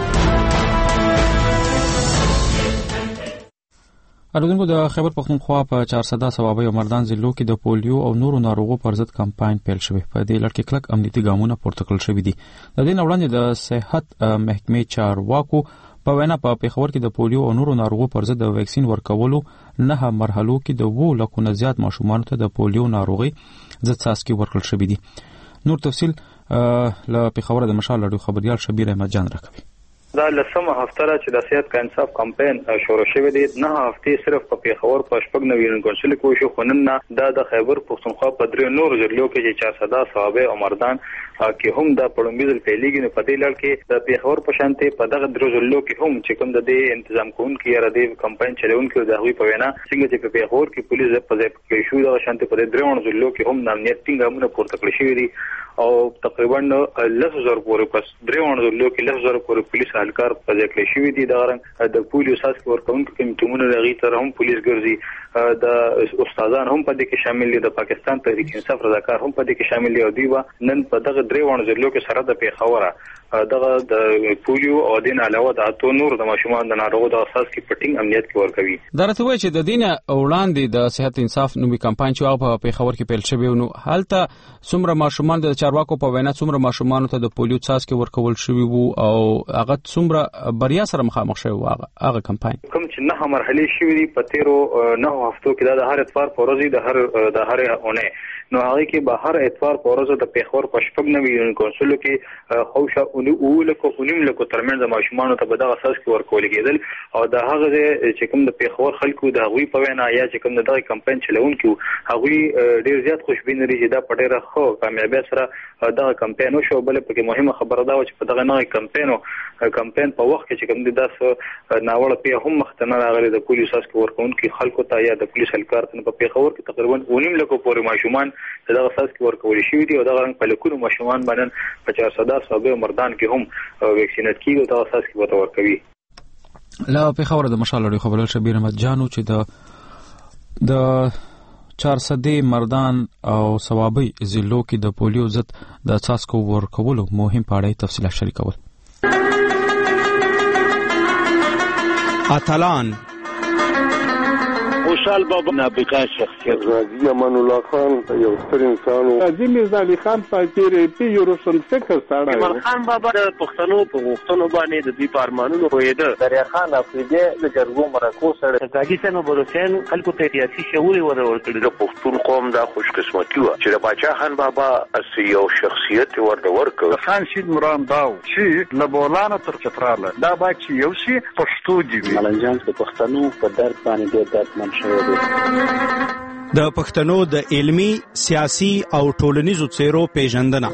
اردوونکو د خیبر پختونخوا په 400 صوابۍ او مردان ضلعو کې د پولیو او نورو ناروغو پر ضد کمپاین پیل شوی. په دې لړ کې کلک امنیتي ګامونه پورته کړل شوي دي. د دې وړاندې د صحت محکمې چارواکو په وینا په پیښور کې د پولیو او نورو ناروغو پر ضد د ویکسین ورکولو 9 مرحلو کې د 2 لکه نه زیات ماشومان ته د پولیو ناروغي ضد څاڅکي ورکړل شوي دي. نور تفصیل له پیښور د مشال راډیو خبريال شبیر احمد جان راکوي. دا لسمه هفته را چې د صحت کا انصاف کمپاین شروع شوی دی. 9 هفتې صرف په پیښور په شپږ نوي کونسل کې شو. خنن دا د خیبر پختونخوا په درې نور ضلعو کې چې 400 صوابۍ او مردان کې هم د پړمبیل پیلېږي. نو په دې لړ کې د پیښور په شانته په دغه درو ضلعو کې هم چې کوم د دې تنظیم کوونکي یا د کمپاین چلونکي د هغوی په وینا څنګه چې په پیښور کې پولیس په ځای کې شو د شانته په درې ضلعو کې هم د امنیت ټینګامونه پورته کړی شوی دي او تقریبا 10,000 پورې پس درې ضلعو کې 10,000 پورې پولیس اهلکار په ځای کې شوی دي. د غرنګ د پولیس اساس ورکوونکو کمیټونه لغی تر هم پولیس ګرځي د استادان هم په دې کې شامل دي، د پاکستان تحریک انصاف رضاکار هم په دې کې شامل دي او دوی نن په دغه 3 ضلعو کې سره د پیښوره دغه د پولیو او دین علاوه د اتو نور د ماشومان د ناروغ د اساس کې پټینګ امنیت کې ورکوي. درته وایي چې د دین وړاندې د صحت انصاف نومي کمپاین چې په پیښور کې پیل شوی نو هلته څومره ماشومان د چارواکو په وینا څومره ماشومان ته د پولیو څاڅکي ورکول شوی وو او هغه څومره بریا سره مخامخ شوی وو هغه کمپاین کوم چې 9 مرحله شوی دي په 9 هفتو کې د هر اتوار په ورځ د هر اونۍ نو هغه کې به هر اتوار په ورځ د پیښور په شپږ نوي کونسل کې خوشا اونیم لکو ترمن د ماشومان ته به د اساس کې ورکول کېدل او د هغه چې کوم د پیښور خلکو د هغوی په وینا یا چې کوم د کمپاین چلون کې هغوی ډیر زیات خوشبین لري چې دا په ډیره خو کامیابی سره دا کمپاین وشو. بل په کې مهمه خبره دا و چې په دغه نوې کمپاین په وخت کې چې کوم د داس ناوړه په هم مختنه راغلي د پولیس اساس کې ورکون کې خلکو ته یا د پولیس هلکار ته په پیښور کې تقریبا اونیم لکو پورې ماشومان دغه اساس کې ورکول شوی دي او دغه رنګ په لکونو ماشومان باندې په 400 صوبې مردان کې هم ویکسینات کیږي او دغه اساس کې وته ورکوي. لا په خبره د مشال لري خبرل شبیر احمد جانو چې د 400 مردان او ثوابي ضلعو کې د پولیو ضد د څاڅکو ورکولو مهم پاړې تفصیلات شریکول. اتلان خوشحال بابا نابغه شخصیت راضي امان الله خان یو ستر انسان او عظیم مرزا علي خان پاتې پی روشن فکر سره ایمان خان بابا د پښتنو په غوښتنو باندې د دې پارمانونو وېده دریا خان افریدي د جرګو مرکو سره کاږي سم بروسین خلکو ته سیاسي شعور ورکړي. د پښتون قوم د خوش قسمتي و چې د باچا خان بابا اسی یو شخصیت ورکړ. خان شید مرام داو چې لبولانه تر چتراله دا با چې یو شي پښتو دی ملنجان د پښتنو په درد باندې ډېر درد د پښتنو د علمی، سیاسي او ټولنیزو څیرو پیژندنه.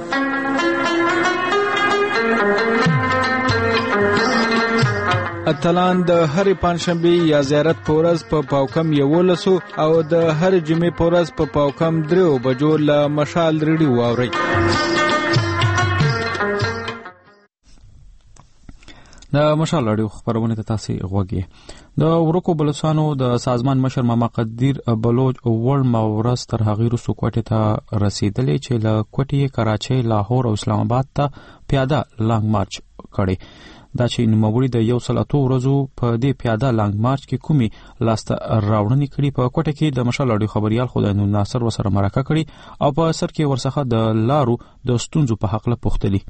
اتلان د هر پنځشنبه یا زیارت پورز په پاوکم 11 او د هر جمعې پورز په پاوکم 3 بجو له مشال ریډیو واوري. د مشال اړیو خبرونه ته تاسو غوږی. د ورکو بلوچستانو د سازمان مشر ماما قدیر بلوچ ول مورس تر هغه رسو کوټه ته رسیدلې چې له کوټې کراچۍ، لاهور او اسلام آباد ته پیاده لانګ مارچ کړي. دا چې نوموړي د 108 ورځو په دې پیاده لانګ مارچ کې کومي لاسته راوړنې کړي. په کوټه کې د مشال اړیو خبريال خدای نور ناصر وسره مرکه کړي او په سر کې ورڅخه د لارو د ستونزو په حق له پوښتلي.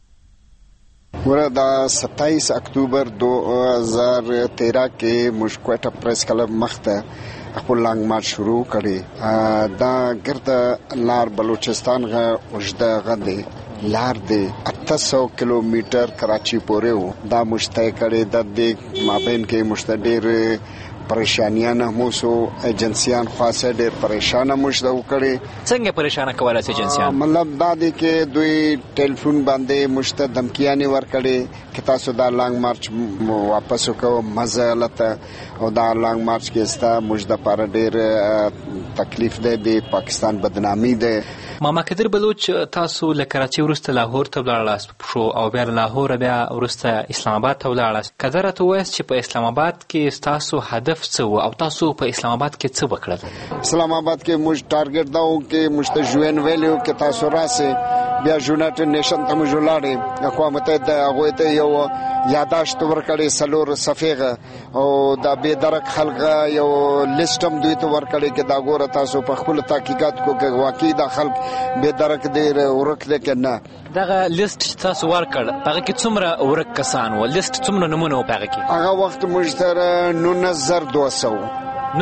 وردا 27 اکتوبر 2013 کې مشکوټه پریس کلب مخته خپل لانګ مارچ شروع کړي. دا ګرد لار بلوچستان غا وجده غدي لار دی 800 کیلومتر کراچي پورې و. دا مشته کړي د دې مابین کې مشتډیر پریشانیان هم سو ایجنسیان خاصه ډېر پریشان مشته وکړي. څنګه پریشان کولای سي ایجنسیان؟ مطلب دا دی کې دوی ټلیفون باندې مشته دمکیانی ورکړي چې تاسو دا لانګ مارچ واپس وکړو مزه او دا لانګ مارچ کې استا مشته پر ډېر تکلیف دی د پاکستان بدنامي دی. ماما قدیر بلوچ تاسو له کراچۍ ورسته لاهور ته ولاړاست شو او بیا لاهور بیا ورسته اسلام آباد ته ولاړاست. کله راته وایي چې په اسلام آباد کې تاسو هدف څه او تاسو په اسلام آباد کې څه وکړل؟ اسلام آباد کې موږ ټارګټ داو کې مستجوین ویلو کې تاسو راسه بیا یونایټډ نیشن ته موږ لاړې اقوام متحده هغه ته یو یاداشت ورکړي سلور صفیغه او دا به درک خلک یو لیستم دوی ته ورکړي کې دا ګوره تاسو په خپل تحقیقات کو کې واقعي دا خلک به درک ډیر ورک لیکنه دغه لیست تاسو ورکړ هغه کې څومره ورک کسان و لیست څومره نمونه و هغه کې؟ هغه وخت موږ تر 9200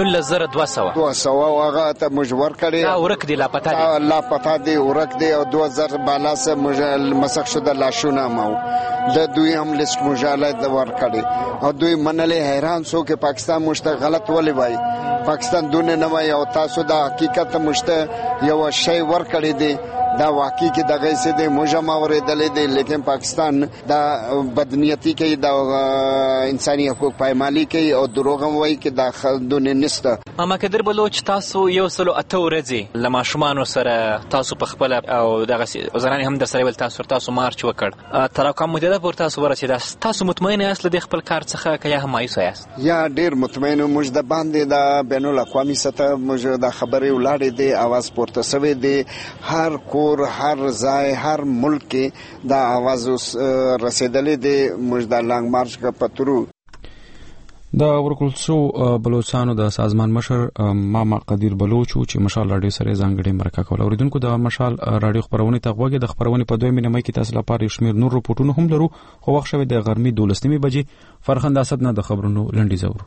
او هغه ته مجبور کړي دا ورک دی لاپتا دی ورک دی او 2000 بالا سه مسخ شده لاشونه مو د دوی هم لیست مجاله د ور کړي او دوی منلې حیران سو کې پاکستان مشته غلط ولې وای پاکستان دونه نه وای او تاسو دا حقیقت مشته یو شی ور کړی دی دا واقعي کې دغه څه د موجما ورېدلې دي، لیکن پاکستان دا بدنیتی کوي، دا انساني حقوق پایمالي کوي او دروغ هم وایي چې دا خلدون نشته. اما کدر بلوچ تاسو 108 ورځې لما شمانو سره تاسو په خپل او دغه زنانه هم د سره ول تاسو مارچ وکړ، تر کوم مدته پورې تاسو ورسېد؟ تاسو مطمئن یاست د خپل کار څخه که یا هم مایوس یاست؟ یا ډیر مطمئن موږ د باندې د بین الاقوامي سطح موږ د خبرې ولاړې دي، आवाज پورته شوی دی، هر کور هر ځای هر ملک کې دا आवाज رسیدلې دی. موږ د لانګ مارچ په تورو د ورکلسو بلوچستانو د سازمان مشر ماما قدیر بلوچ چې مشال رادیو سره ځانګړي مرکه کوله. اوریدونکو د مشال رادیو خبرونه ته غوږی د خبرونه په 2 مې کې تاسو لپاره شمیر نور رپورټونه هم لرو، خو وخت شوی د غرمې 12 بجې. فرخنده اسد نه د خبرونو لنډی زورو.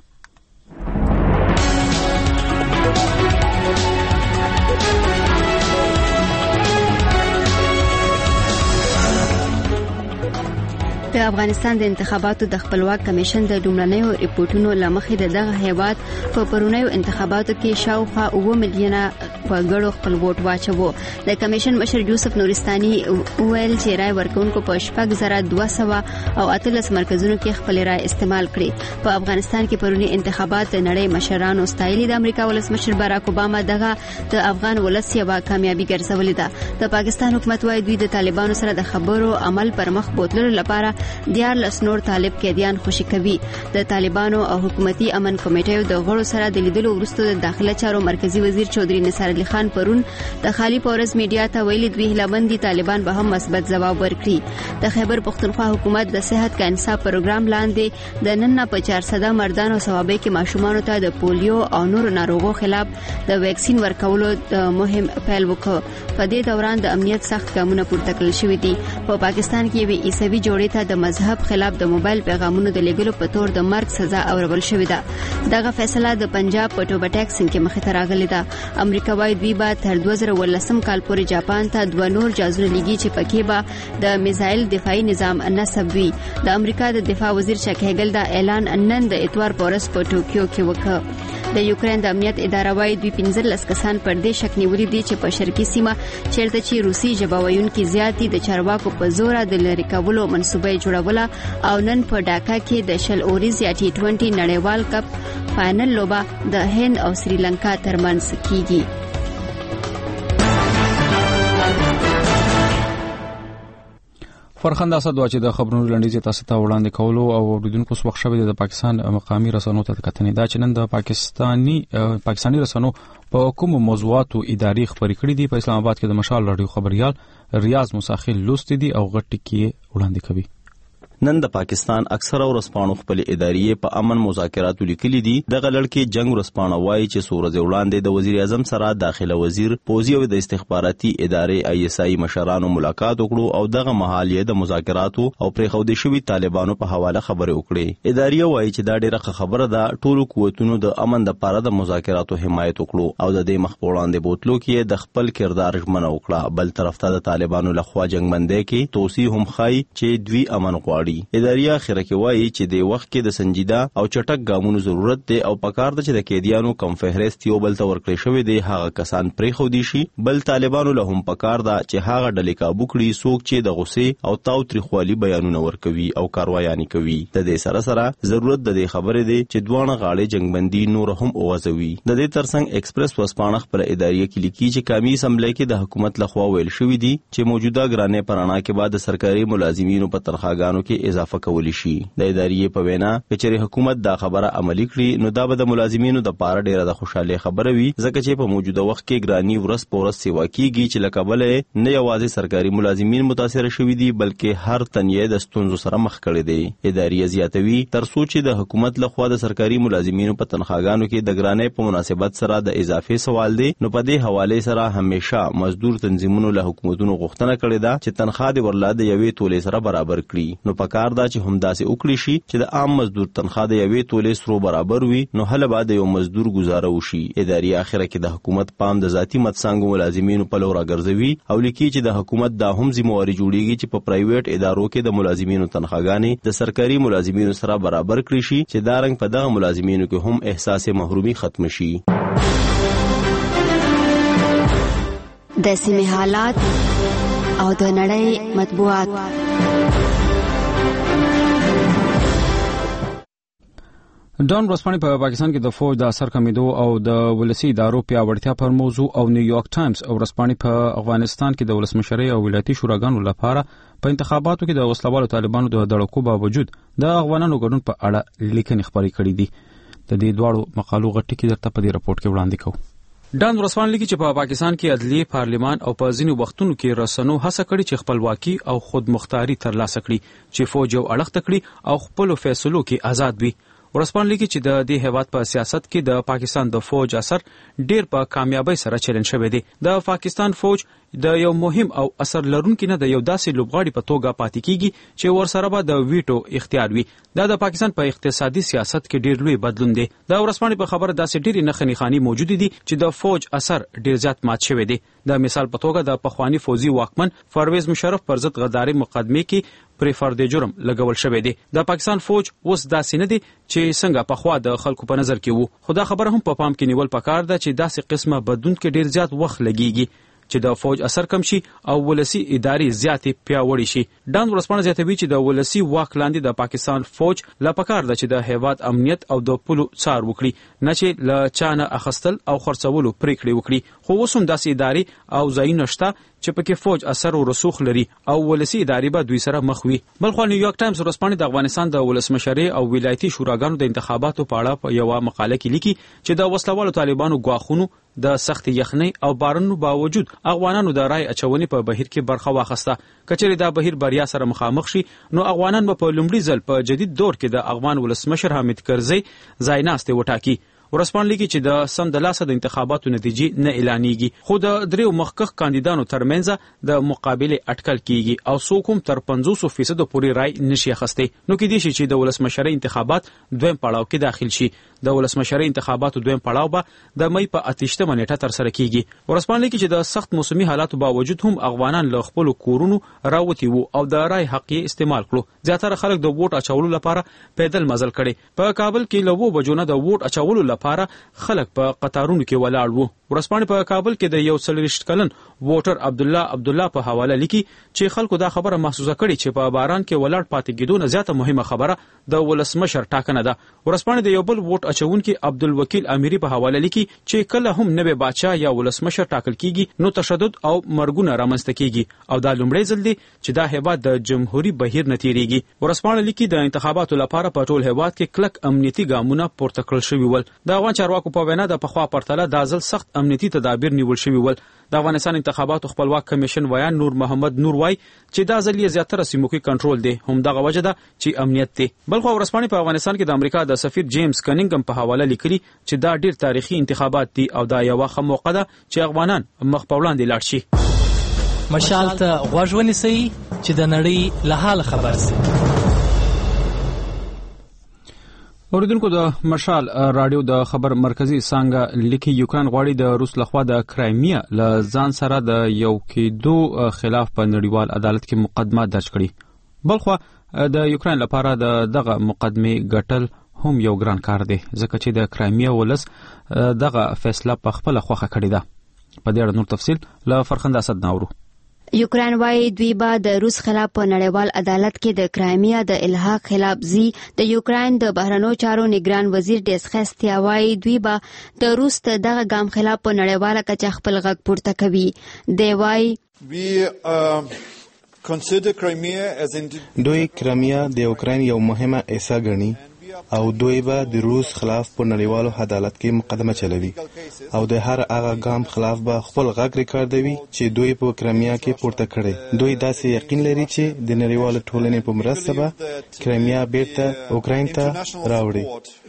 د افغانستان د انتخاباتو د خپلواک کمیشن د دومرنیو ریپورتونو لمخې دغه هیواد په پرونیو انتخاباتو کې شاوخوا 9 میلیونه وګړو خپل ووټ واچوه. د کمیشن مشر یوسف نورستاني ویل چې رای ورکونکو په 4200 او 18 مرکزونو کې خپل رای استعمال کړي. په افغانستان کې پرونی انتخابات د نړۍ مشرانو ستایلي. د امریکا ولسمشر باراک اوباما دغه د افغان ولس یوه کامیابی ګرځولې ده. د پاکستان حکومت وايي دوی د طالبانو سره د خبرو عمل پر مخ بوتلو لپاره 14 نور طالب قیدیان خوشي کوي. د طالبانو او حکومتي امن کمیټې د غړو سره د لیدلو وروسته د داخله چارو مرکزی وزیر چودري نثار علي خان پرون د خالي پورز میډیا ته ویلي دوی هلمندي طالبان به هم مثبت ځواب ورکړي. د خیبر پختونخوا حکومت د صحت کا انصاف پروګرام لاندې د نن په 400 مردانو ثوابې کې ماشومان ته د پولیو او نورو ناروغو خلاف د ویکسین ورکولو د مهم پیل وکړ. په دې دوران د امنیت سخت ګامونه پورته کړل شوې دي. په پاکستان کې یو عیسوي جوړې ته د مذهب خلاف د موبایل پیغامونو د لګلو په تور د مرګ سزا اورول شوې ده. دغه فیصله د پنجاب په ټوبه ټیکس کې مخې ته راغلې ده. امریکا وايي دوی به تر 2019 کال پورې جاپان ته 2 نور جازونه لګي چې پکې به د میزایل دفاعي نظام نصب وي. د امریکا د دفاع وزیر چک هیګل دا اعلان نن د اتوار پورس په ټوکیو کې وکړ. د یوکرين د امنیت اداره وايي دوی 15 کسان پر دې شک نیولې دي چې په شرقي سیمه چیرته چې روسي ژباویونکي زیاتی د چارواکو په زور د لری کولو منسوبه جوړوله او نن په ډاکا کې د شل اوريز یا ټي 20 نړیوال کپ فائنل لوبه د هند او سریلانکا ترمنځ کیږي. فرخنده اسد واچې د خبرونو لنډیز تاسو ته وړاندې کولو او اوریدونکو وخت شوی د پاکستان مقامي رسنیو ته کتنې دا چې نن د پاکستاني رسنیو په کوم موضوعاتو اداري خبرې کړې دي. په اسلام آباد کې د مشال رادیو خبريال ریاض مساخل لوستي دي او غټ کې وړاندې کوي. نن د پاکستان اکثر ورسپانو خپل ادارې په امن مذاکراتو لیکلي دي. دغه لړ جنگ ورسپانه وایي چې سورز وړاندې د وزیر اعظم سره داخله وزیر پوزي او د استخباراتي ادارې ISI مشرانو ملاقات وکړو او دغه مهال یې د مذاکراتو او پرېښودې شوی طالبانو په حواله خبرې وکړې. ادارې وایي چې دا ډېره خبره ده. ټولو قوتونو د امن لپاره د مذاکراتو حمایت وکړو او د دې مخ وړاندې بوتلو کې د خپل کردار ژمنه وکړه. بل طرف ته د طالبانو لخوا جنگمندۍ کې توصیه هم خای چې دوی امن غواړي. ادارې اخره کې وایي چې د وخت کې د سنجیده او چټک ګامونو ضرورت دی او پکار ده چې د قیدیانو کم فهرست یو بل ته ورکړی شوی دی هغه کسان پرېښودي شي. بل طالبانو له هم پکار ده چې هغه ډلې کابو کړي څوک چې د غصې او تاوتریخوالي بیانونه ورکوي او کاروایانې کوي. د دې سره سره ضرورت د دې خبرې دی چې دوه غاړې جنگبندي نور هم اوغځوي. د دې ترڅنګ ایکسپریس وسپانه خپل ادارې کې لیکي چې قومي اسمبلی کې د حکومت لخوا ویل شوی دی چې موجوده ګرانې پرانا کې بعد سرکاري ملازمینو په تنخواګانو کې اضافه کولی شي. د ادارې په وینا چې حکومت دا خبره عملی کړي نو دا به د ملازمینو د پاره ډیره د خوشاله خبره وي ځکه چې په موجوده وخت کې ګرانی ورس پورس سیوا کیږي چې لکبل نه یوازې سرکاري ملازمین متاثر شوي دي بلکې هر تنیه د ستونزو سره مخ کړي دي. ادارې زیاتوي تر څو چې د حکومت لخوا د سرکاري ملازمینو په تنخواګانو کې د ګرانی په مناسبت سره د اضافي سوال دی. نو په دې حواله سره همیشه مزدور تنظیمونو له حکومتونو غوښتنه کړې ده چې تنخواه د ورلاده یوې تولې سره برابر کړي. نو پکار ده چې همداسې وکړي شي چې د عام مزدور تنخواه د یوې تولې سره برابر وي نو هله بعد یو مزدور گزاره وشي. ادارې اخره کې د حکومت پام د ذاتی متسانګو ملازمینو په لور راګرځوي او لیکي چې د حکومت دا هم ذمہواری جوړیږي چې په پرایویټ ادارو کې د ملازمینو تنخواګانې د سرکاري ملازمینو سره برابر کړي شي چې دا رنګ په دغه ملازمینو کې هم احساس محرومي ختم شي. د سیمې حالات او د نړۍ مطبوعات. ډان ورځپاڼې په پاکستان کې د فوج د اثر کمیدو او د ولسي ادارو پیاوړتیا پر موضوع او نیویارک ټایمز ورځپاڼې په افغانستان کې د ولسمشرۍ او ولایتي شوراګانو لپاره په انتخاباتو کې د وسلوالو طالبانو د دړکو باوجود د افغانانو ګډون په اړه لیکنې خپرې کړې دي. د دې دواړو مقالو غټ ټکي درته په دې راپورټ کې وړاندې کوو. ډان ورځپاڼې لیکي چې په پاکستان کې عدلیه، پارلمان او په ځینو وختونو کې رسنو هڅه کړې چې خپلواکي او خودمختاري ترلاسه کړي چې فوج یو اړخ تکړي او خپل فیصلو کې آزاد وي. ورځپاڼې لیکي چې د دې هیواد په سیاست کې د پاکستان د فوج اثر ډیر په کامیابی سره چیلنج شوی دی. د پاکستان فوج د یو مهم او اثر لرونکي نه د یو داسې لوبغاړي په توګه پاتې کیږي چې ورسره به د ویټو اختیار وي. دا د پاکستان په اقتصادي سیاست کې ډیر لوی بدلون دی. د ورځپاڼې په خبره داسې ډیرې نښې خاني موجود دي چې د فوج اثر ډیر زیات مات شوی دی. د مثال په توګه د پخوانی فوزي واکمن پرویز مشرف پر ضد غداري مقدمه کې پر فرد جرم لګول شوی دی. د پاکستان فوج اوس داسې نه دی چې څنګه پخوا د خلکو په نظر کې وو. خو دا خبره هم په پام کې نیول پکار ده چې داسې قسمه بدلون کې ډیر زیات وخت لګیږي چې د فوج اثر کم شي او ولسی ادارې زیاتې پیاوړې شي. ډان ورځپاڼه زیاتوي چې د ولسی واک لاندې د پاکستان فوج لا پکار ده چې د هیواد امنیت او د پولو څار وکړي، نه چې له چانه اخستل او خرڅولو پریکړې وکړي. خو اوس هم داسې ادارې او ځایونه شته چې پکې فوج اثر او رسوخ لري او ولسی ادارې به دوی سره مخ وي. بلخو نیویارک ټایمز ورځپاڼه د افغانستان د ولسمشرۍ او ولایتي شوراګانو د انتخاباتو په اړه په یو مقاله کې لیکي چې د وسلوالو طالبانو غواخونو د سخت یخنۍ او بارانو باوجود افغانانو د رای اچونې په بهیر کې برخه واخیسته. کچېرې دا بهیر بریا سره مخامخ شي نو افغانان به په لومړي ځل په جدید دور کې د افغان ولسمشر حامد کرزي ځایناستې وټاکي. ورځپاڼه لیکي چې د سم د لاسه د انتخاباتو نتیجې نه اعلانېږي، خو د دریو مخکښ کاندیدانو ترمنځ د مقابله اټکل کیږي او څوک هم تر 50% پورې رای نشي اخیستی. نو کې دي چې د ولسمشرۍ انتخابات دویم پړاو کې داخل شي. د ولسمشرۍ انتخاباتو دویم پړاو به د مې په 28 نیټه تر سره کیږي. ورځپاڼه لیکي چې د سخت موسمي حالاتو باوجود هم افغانان له خپل کورونو راوتی وو او د رای حق استعمال کړو. زیاتره خلک د ووټ اچولو لپاره پیدل مزل کړي. په کابل کې له 2 بجو نه د ووټ اچولو لپاره خلک په قطارونو کې ولاړ وو. ورځپاڼه په کابل کې د یو 40 کلن ووټر عبدالله په حواله لیکي چې خلکو دا خبره محسوسه کړي چې په باران کې ولاړ پاتې کېدو نه زیاته مهمه خبره د ولسمشر ټاکنه ده. ورځپاڼه د یو بل ووټ اچونکي عبدالوکیل امیری په حواله لیکي چې کله هم نوې بادشاه یا ولسمشر ټاکل کیږي نو تشدد او مرګونه رامنځته کیږي او دا لومړی ځل دی چې دا هیواد د جمهوریت بهیر نه تیریږي. ورځپاڼه لیکي د انتخاباتو لپاره په ټول هیواد کې کلک امنیتي ګامونه پورته کړل شوي ول. د افغان چارواکو په وینا د پخوا پرتله دا ځل سخت امنیتي تدابیر نیول شوي ول. د افغانستان انتخاباتو خپلواک کمیشن ویان نور محمد نور وای چې دا ځل یې زیاتره سیمو کې کنټرول دی، هم دغه وجه ده چې امنیت دی. بلخو ورځپاڼه په افغانستان کې د امریکا د سفیر جیمز کنینګم په حواله لیکلي چې دا ډیر تاریخي انتخابات دي او دا یو ښه موقع ده چې افغانان مخ په وړاندې لاړ شي. مشال ته غوږ ونیسئ چې د نړۍ له حال خبر شي. اوریدونکو د مشال رادیو د خبر مرکزی څنګه لیکي یوکران غواړي د روس لخوا د کرایمیا له ځان سره د یو کېدو خلاف په نړیوال عدالت کې مقدمه درج کړي. بلخو د یوکران لپاره دغه مقدمه ګټل هم یو ګران کار دی ځکه چې د کرایمیا ولس دغه فیصله په خپل خوخه کړې ده. په دې اړه نور تفصیل له فرخنده اسد ناورو. یوکران وايي دوی به د روس خلاف په نړیوال عدالت کې د کرایمیا د الحاق خلاف زی. د یوکران د بهرنیو چارو نگران وزیر ډیسخستیا وايي دوی به د روس دغه ګام خلاف په نړیواله کچه خپل غږ پورته کوي. دی وايي دوی کرایمیا د یوکران یو مهمه حصہ ګڼي او دوی به د روس خلاف په نړیوالو عدالت کې مقدمه چلوي او د هر هغه ګام خلاف به خپل غږ ریکارډوي چې دوی په کرایمیا کې پورته کړي. دوی داسې یقین لري چې د نړیوالو ټولنې په مرسته به کرایمیا بیرته اوکراین ته راوړي.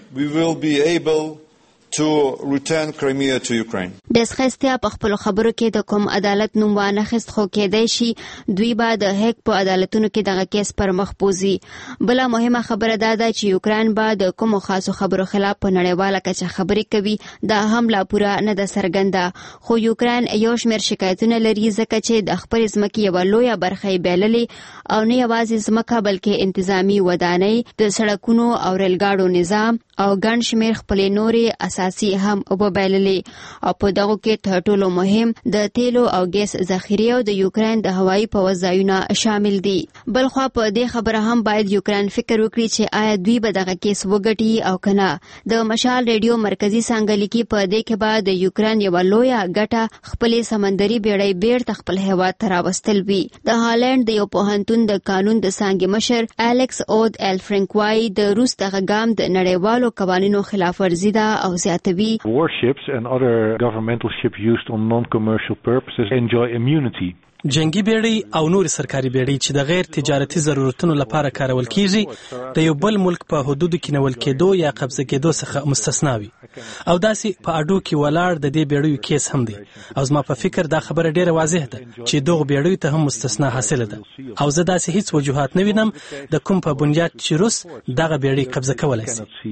to return Crimea to Ukraine. دسخستیا په خپل خبرو کې د کوم عدالت نوم وانخست خو کېدای شي دوی به د هک په عدالتونو کې دغه کیس پر مخ بوزي. بل مهمه خبره ده چې یوکران به د کوم خاصو خبرو خلاف په نړیواله کچه خبرې کوي. دا هم لا پوره نه ده څرګنده، خو یوکران یو شمېر شکایتونه لري ځکه چې د خپل ځمکې یو لویه برخه یې بایللې او نه یوازې ځمکه بلکې انتظامی ودانۍ، د سړکونو او ریلګاډو نظام او ګڼ شمېر خپلې نورې اساسي هم وبایللې او په دغو کې تر ټولو مهم د تیلو او ګیس ذخیرې او د یوکرین د هوایي پوځ ځایونه شامل دي. بلخوا په دې خبره هم باید یوکرین فکر وکړي چې آیا دوی به دغه کیس وګټي او کنه. د مشال ریډیو مرکزی څنګه لیکي په دې کې به د یوکرین یوه لویه ګټه خپلې سمندري بیړۍ بیرته خپل هیواد ته راوستل وي. د هالند د یو پوهنتون د قانون د څانګې مشر الیکس اود الفرنک وایي د روس دغه ګام د نړیوالو قوانینو خلاف ورزي ده او زیاتوي. Warships and other governmental ships used on non-commercial purposes enjoy immunity. جنگي بیړۍ او نور سرکاري بیړۍ چې د غیر تجارتي ضرورتونو لپاره کارول کیږي د یو بل ملک په حدودو کې نیول کېدو یا قبضه کېدو څخه مستثنا وي او داسې په اډو کې ولاړ د دې بیړیو کیس هم دی او زما په فکر دا خبره ډیره واضح ده چې دغه بیړیو ته هم مستثنا حاصله ده او زه داسې هیڅ وجوهات نه وینم د کوم په بنیاد چې روس دغه بیړۍ قبضه کولای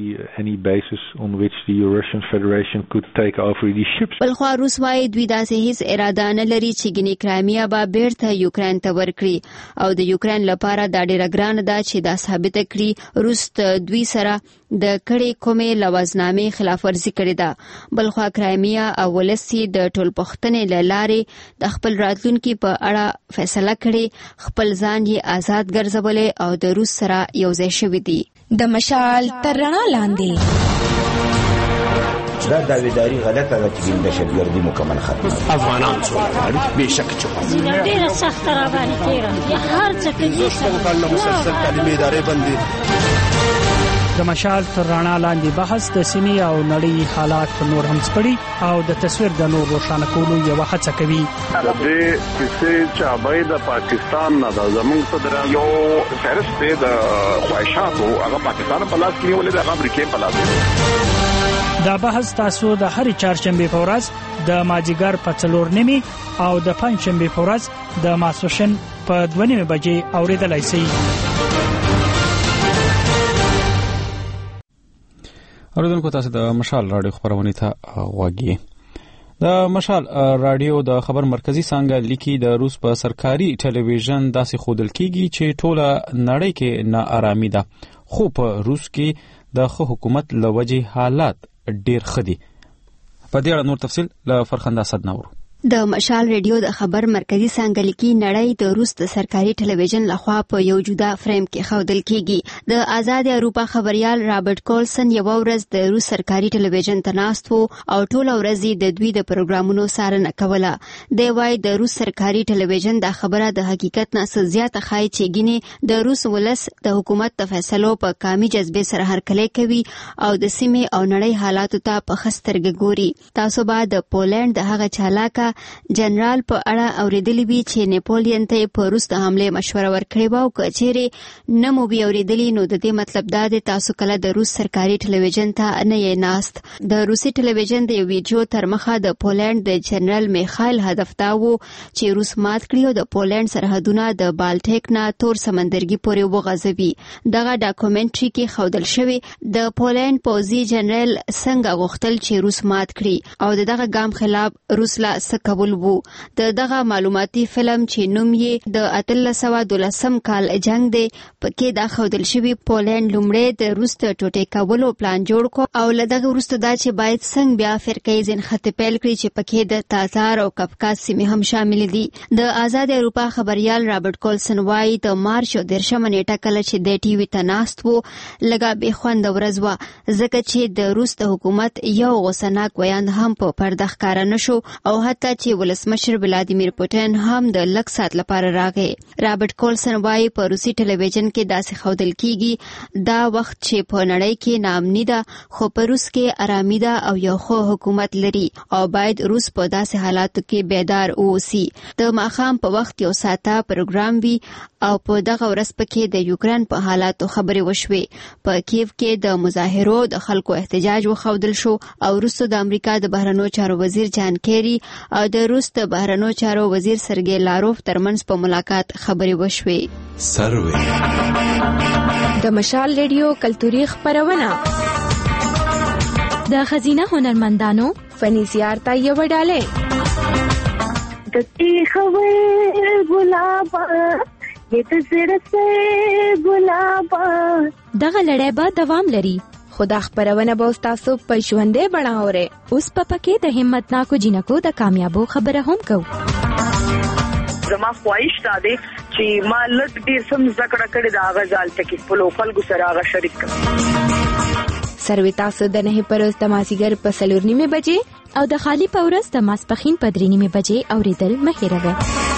شي. بلخوا روس وايي دوی داسې هیڅ اراده نه لري چې ګنې کرایمیا بیرته یوکرین ته ورکړي او د یوکرین لپاره دا ډیره ګرانه ده چې دا ثابته کړي روس دوی سره د کړي کومې لوازنامې خلاف ورزي کړې ده. بلخوا کرایمیا او ولسی د ټولپوښتنې له لارې د خپل راتلونکي په اړه فیصله کړې، خپل ځان یې آزاد ګرځولی او د روس سره یوځای شوي دي. د مشال تر رڼا لاندې دا داویداری غلطه ده چې دهشتګردي مکمل ختمه. افغانان څوک غواړي بېشکه چې ډېره سخته راباندې تېره هر څه کوي کال مسلسل تعلیمي ادارې بندي. د مشال تر رڼا لاندې بحث د سیمې او نړۍ حالات نور هم سپړي او د تصویر د نور روښانه کولو یوه هڅه کوي. د دې کیسې چابۍ د پاکستان نه ده زموږ صدر یو فهرست دی د خواهشاتو هغه پاکستان په لاس کې نیولې ده هغه امریکې په لاس کې. دا بحث تاسو د هرې چهارشنبې په ورځ د مازدیګر په 4:30 او د پنجشنبې په ورځ د ماسپښین په 2:30 بجې اوریدلای شئ. اوریدونکو تاسو د مشال رادیو خبرونه ته غوږی. د مشال رادیو د خبر مرکزی څنګه لیکي د روس په سرکاري ټلویزیون داسې خودل کیږي چې ټوله نړۍ کې ناارامي ده، خو په روس کې د حکومت لوجه حالات ډیر خدي. په دې اړه نور تفصیل له فرخنده اسد نورو. د مشال ریډیو د خبر مرکزی څنګه لیکي نړۍ د روس د سرکاري ټلویزیون لخوا په یو جدا فریم کې ښودل کیږي. د آزاد اروپا خبريال رابرټ کولسن یو ورځ د روس سرکاري ټلویزیون ته ناست وو او ټول ورځ د دوی د پروګرامونو څارنه کوله. دی وايي د روس سرکاري ټلویزیون د خبره د حقیقت نه زیاته ښایي چې ګینه د روس ولس د حکومت د فیصلو په کامي جذبه سره هرکلی کوي او د سیمې او نړۍ حالاتو ته په خسترګ ګوري. تاسو به د پولند د هغه چالاکه جنرال په اړه اوریدلی وی چې نیپولین ته په روس د حمله مشوره ورکړې و او کچېره نه مو بي اوریدلی نو د دې مطلب دا دی تاسو کله د روس سرکاري ټلویزیون ته نه یې ناست. د روسي ټلویزیون د یو ویډیو تر مخه د پولند د جنرال میخایل هدف دا و چې روس مات کړي او د پولند سرحدونه د بالټیک نه تور سمندرګي پورې وغځوي. دغه ډاکومنټري کې ښودل شوی د پولند پوځي جنرال څنګه غوښتل چې روس مات کړي او دغه ګام خلاف روس لا قبول وو. دغه معلوماتي فلم چې نوم یې د 1812 کال جنگ دی پکې دا ښودل شوی پولند لومړی د روس ته ټوټې کولو پلان جوړ کو او لدغه وروسته دا چې باید څنګه بیا فرقې ځنخته پیل کړي چې پکې د تاتار او کفکاز سیمې هم شامل دي. د آزاد اروپا خبريال رابرټ کولسن وايي د مارچ 13 نیټه کله چې د ټي وي ته ناست وو لګا به خوند ورځ وا ځکه چې د روس د حکومت یو غوسناک بیان هم په پرده ښکار نشو او حتی چې ولسمشر ولادیمیر پوتین هم د لږ سات لپاره راغی. رابرټ کولسن وايي په روسي ټلویزیون کې داسې ښودل کیږي دا وخت چې په نړۍ کې ناامني ده خو په روس کې آرامي ده او یو خو حکومت لري او باید روس په داسې حالاتو کې بیدار اوسي. د ماښام په وخت یو ساعته پروګرام وی او په دغه ورځ پکې د یوکرين په حالاتو خبرې وشوې. په کیف کې د مظاهرو د خلکو احتجاج وښودل شو او وروسته د امریکا د بهرنیو چارو وزیر جان کیری او د روس د بهرنیو چارو وزیر سرګی لاروف ترمنځ په ملاقات خبرې وشوې. سروې د مشال ریډیو کلتوري خبرونه د خزینه هنرمندانو فني زیارت یو ډاله د تیخوي ګلاب د زړه سه ګلاب دغه لړۍ به دوام لري خدا خبرونه به تاسو په ژوندې بڼه اورئ. اوس په پکې د همتناکو جنکو د کامیابو خبره هم کوو. زما خواهش دا دی چې ما لږ ډیر سم زکړه کړې د هغه ځال ټکی په لوکل ګو سره هغه شریک کړم. سروي تاسو د 9 پروز د مازیګر په 4:30 بجې او د خالی په ورځ د ماسپخین په 3:30 بجې اوریدل مه هېروئ.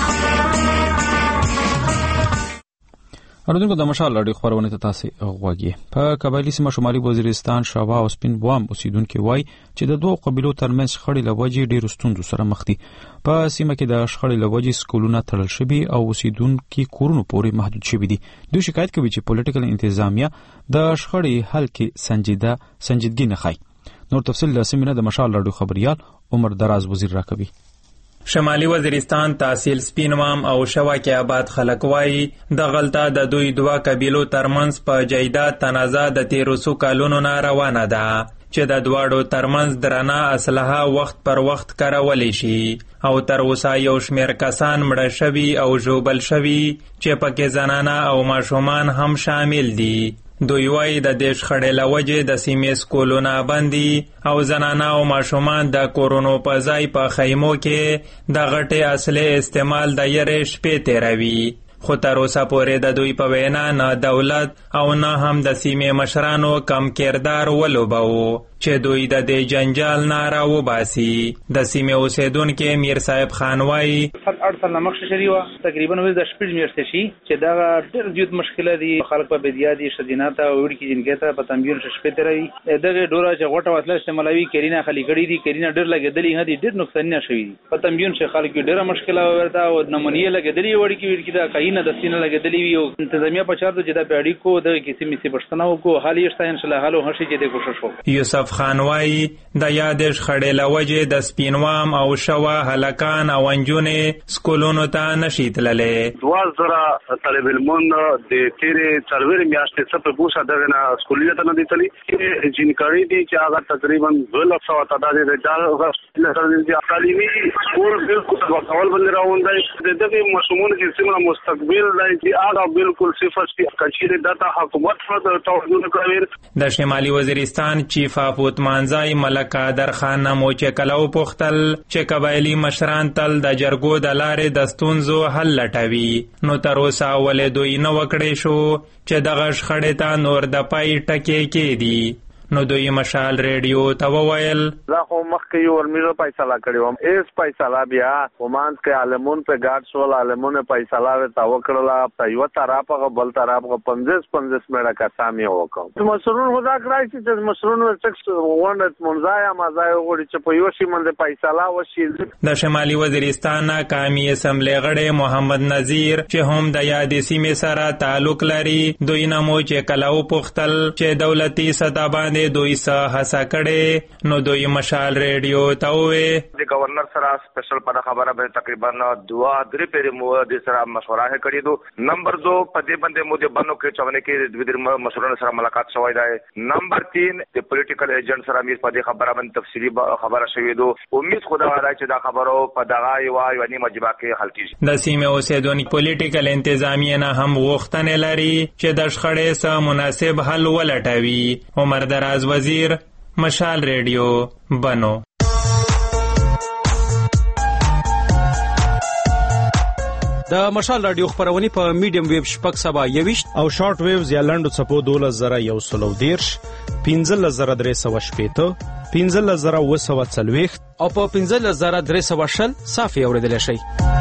اردوګو د مشال لړۍ خبرونه ته تاسو غوږی. په قبایلی سیمه شمالي وزیرستان شاوا او سپین بوام اوسیدونکو وای چې د دوه قبیلو ترمنځ شخړې لوجې ډېر ستوندو سره مخ دي. په سیمه کې د شخړې لوجې سکولونه تړل شوي او اوسیدونکو کورونو پورې محدود شوي دي. دوی شکایت کوي چې پولیټیکل انتظامیه د شخړې حل کې سنجیدګي نه ښيي. نور تفصیل د سیمه د مشال لړۍ خبريال عمر دراز وزیر راکوي. شمالي وزیرستان تحصیل سپینوام او شواکه آباد خلک وایي د غلطه د دوی دوه قبیلو ترمنځ په جیدات تنازع د 1300 کالونو نه روانه ده چې د دواړو ترمنځ درنه اسلحه وخت پر وخت کارول شي او تر اوسه یو شمېر کسان مړه شوي او ژوبل شوي چې پکې زنانه او ماشومان هم شامل دي. دوی وایي د دې شخړې له وجې د سیمې سکولونه بندي او زنانه او ماشومان د کورونو په ځای په خیمو کې د غټې اصلې استعمال د یرې شپې تیروي. خو تر اوسه پورې د دوی په وینا نه دولت او نه هم د سیمې مشرانو کم کردار ولوباوه چې دوی د دې جنجال نه راوباسي. د سیمې اوسیدونکي میر صاحب خان وایي 8 سال مخکې شری و تقریبا د شپږ میاشتې شي چې دا ډېر زیات مشکله دي. خلک په بدیا دي شدیناته او وړکی جنګته په تنبیون شپې تیروي. دغه ډوره چې غوټه وسله استعمالوي کرینا خلی غړي دي کرینا ډېر لګیدلی هدي ډېر نقصان نه شوی په تنبیون چې خلک ډېر مشکله ورته او نمونیه لګیدلی وړکی دا کاینه د سینه لګیدلی وي او انتظامیه په چارته چې دا پیاړي کو د کیسې میسي پښتنه وکړو حالي شته ان شاء الله حالو هشي چې د کوشش وکړو. یوسف خان وایي د یادش خړې لوجې د سپینوام او شوا هلکان او انجونې سکولونو ته نشي تللې. 2000 طالب علمون د تیرې څلور میاشتې څخه په بوسه دغه سکولونه ته نه دي تللي چې جنکاري دي چې هغه تقریبا 200 تعداد د تعلیمي سکول بالکل ورکول باندې راوندای دغه مشمول چې سیمه مستقبل دی چې هغه بالکل صفر شي کچې داتا حکومت په توجه کوي. د شمالي وزیرستان چیف افوت مانځای ملک قادر خان نامو چې کلو پختل چې قبایلی مشران تل د جرګو د لارې د ستونزو حل لټوي. نو تر اوسه ولې دوی نه وکړې شو چې دغه شخړې ته نور د پای ټکې کېدي. نو دوی مشال ریډیو ته وویل دا خو مخکې یو ورمیزه فیصله کړې وم ایس فیصله بیا ومانس کې عالمون په ګارد شول عالمونه فیصله تا وکړه په یو طرف په بل طرف 50 مړه کسامي وکړ. مسرون خدا کړای چې مسرون ورڅ وند منځای مازای وګړي چې په یو شی منځ فیصله وشي. د شمالي وزیرستان قومي اسمبلی غړي محمد نذیر چې هم د یادې سیمې سره تعلق لري دوی نامو چې کلاو پختل چې دولتي سطح باندې دوی سه هڅه کړي. نو دوی مشال ریډیو ته وې د گورنر سره سپیشل په خبره به تقریبا 2-3 پیری مو د سره مشوره کړی دو. نمبر 2 په دې باندې مو د بنو کې چونه کې د ویډر مشورو سره ملاقات شوی دی. نمبر 3 د پولیټیکل ایجنټ سره مې په دې خبره باندې تفصیلی خبره شوی دو. امید خدا راځي چې دا خبرو په دغه یو مجبا کې حل کیږي. د سیمې اوسیدونکو پولیټیکل انتظامیه نه هم وختنه لري چې د شخړې سره مناسب حل ولټوي. عمر دراز وزیر مشال ریډیو بنو. د مشال رادیو خبرونه په میډیم ویب شپږ سبا 21 او شارټ ویوز یا لنډو چپو 12113 15380 15940 او په 15320 صافي اوریدل شي.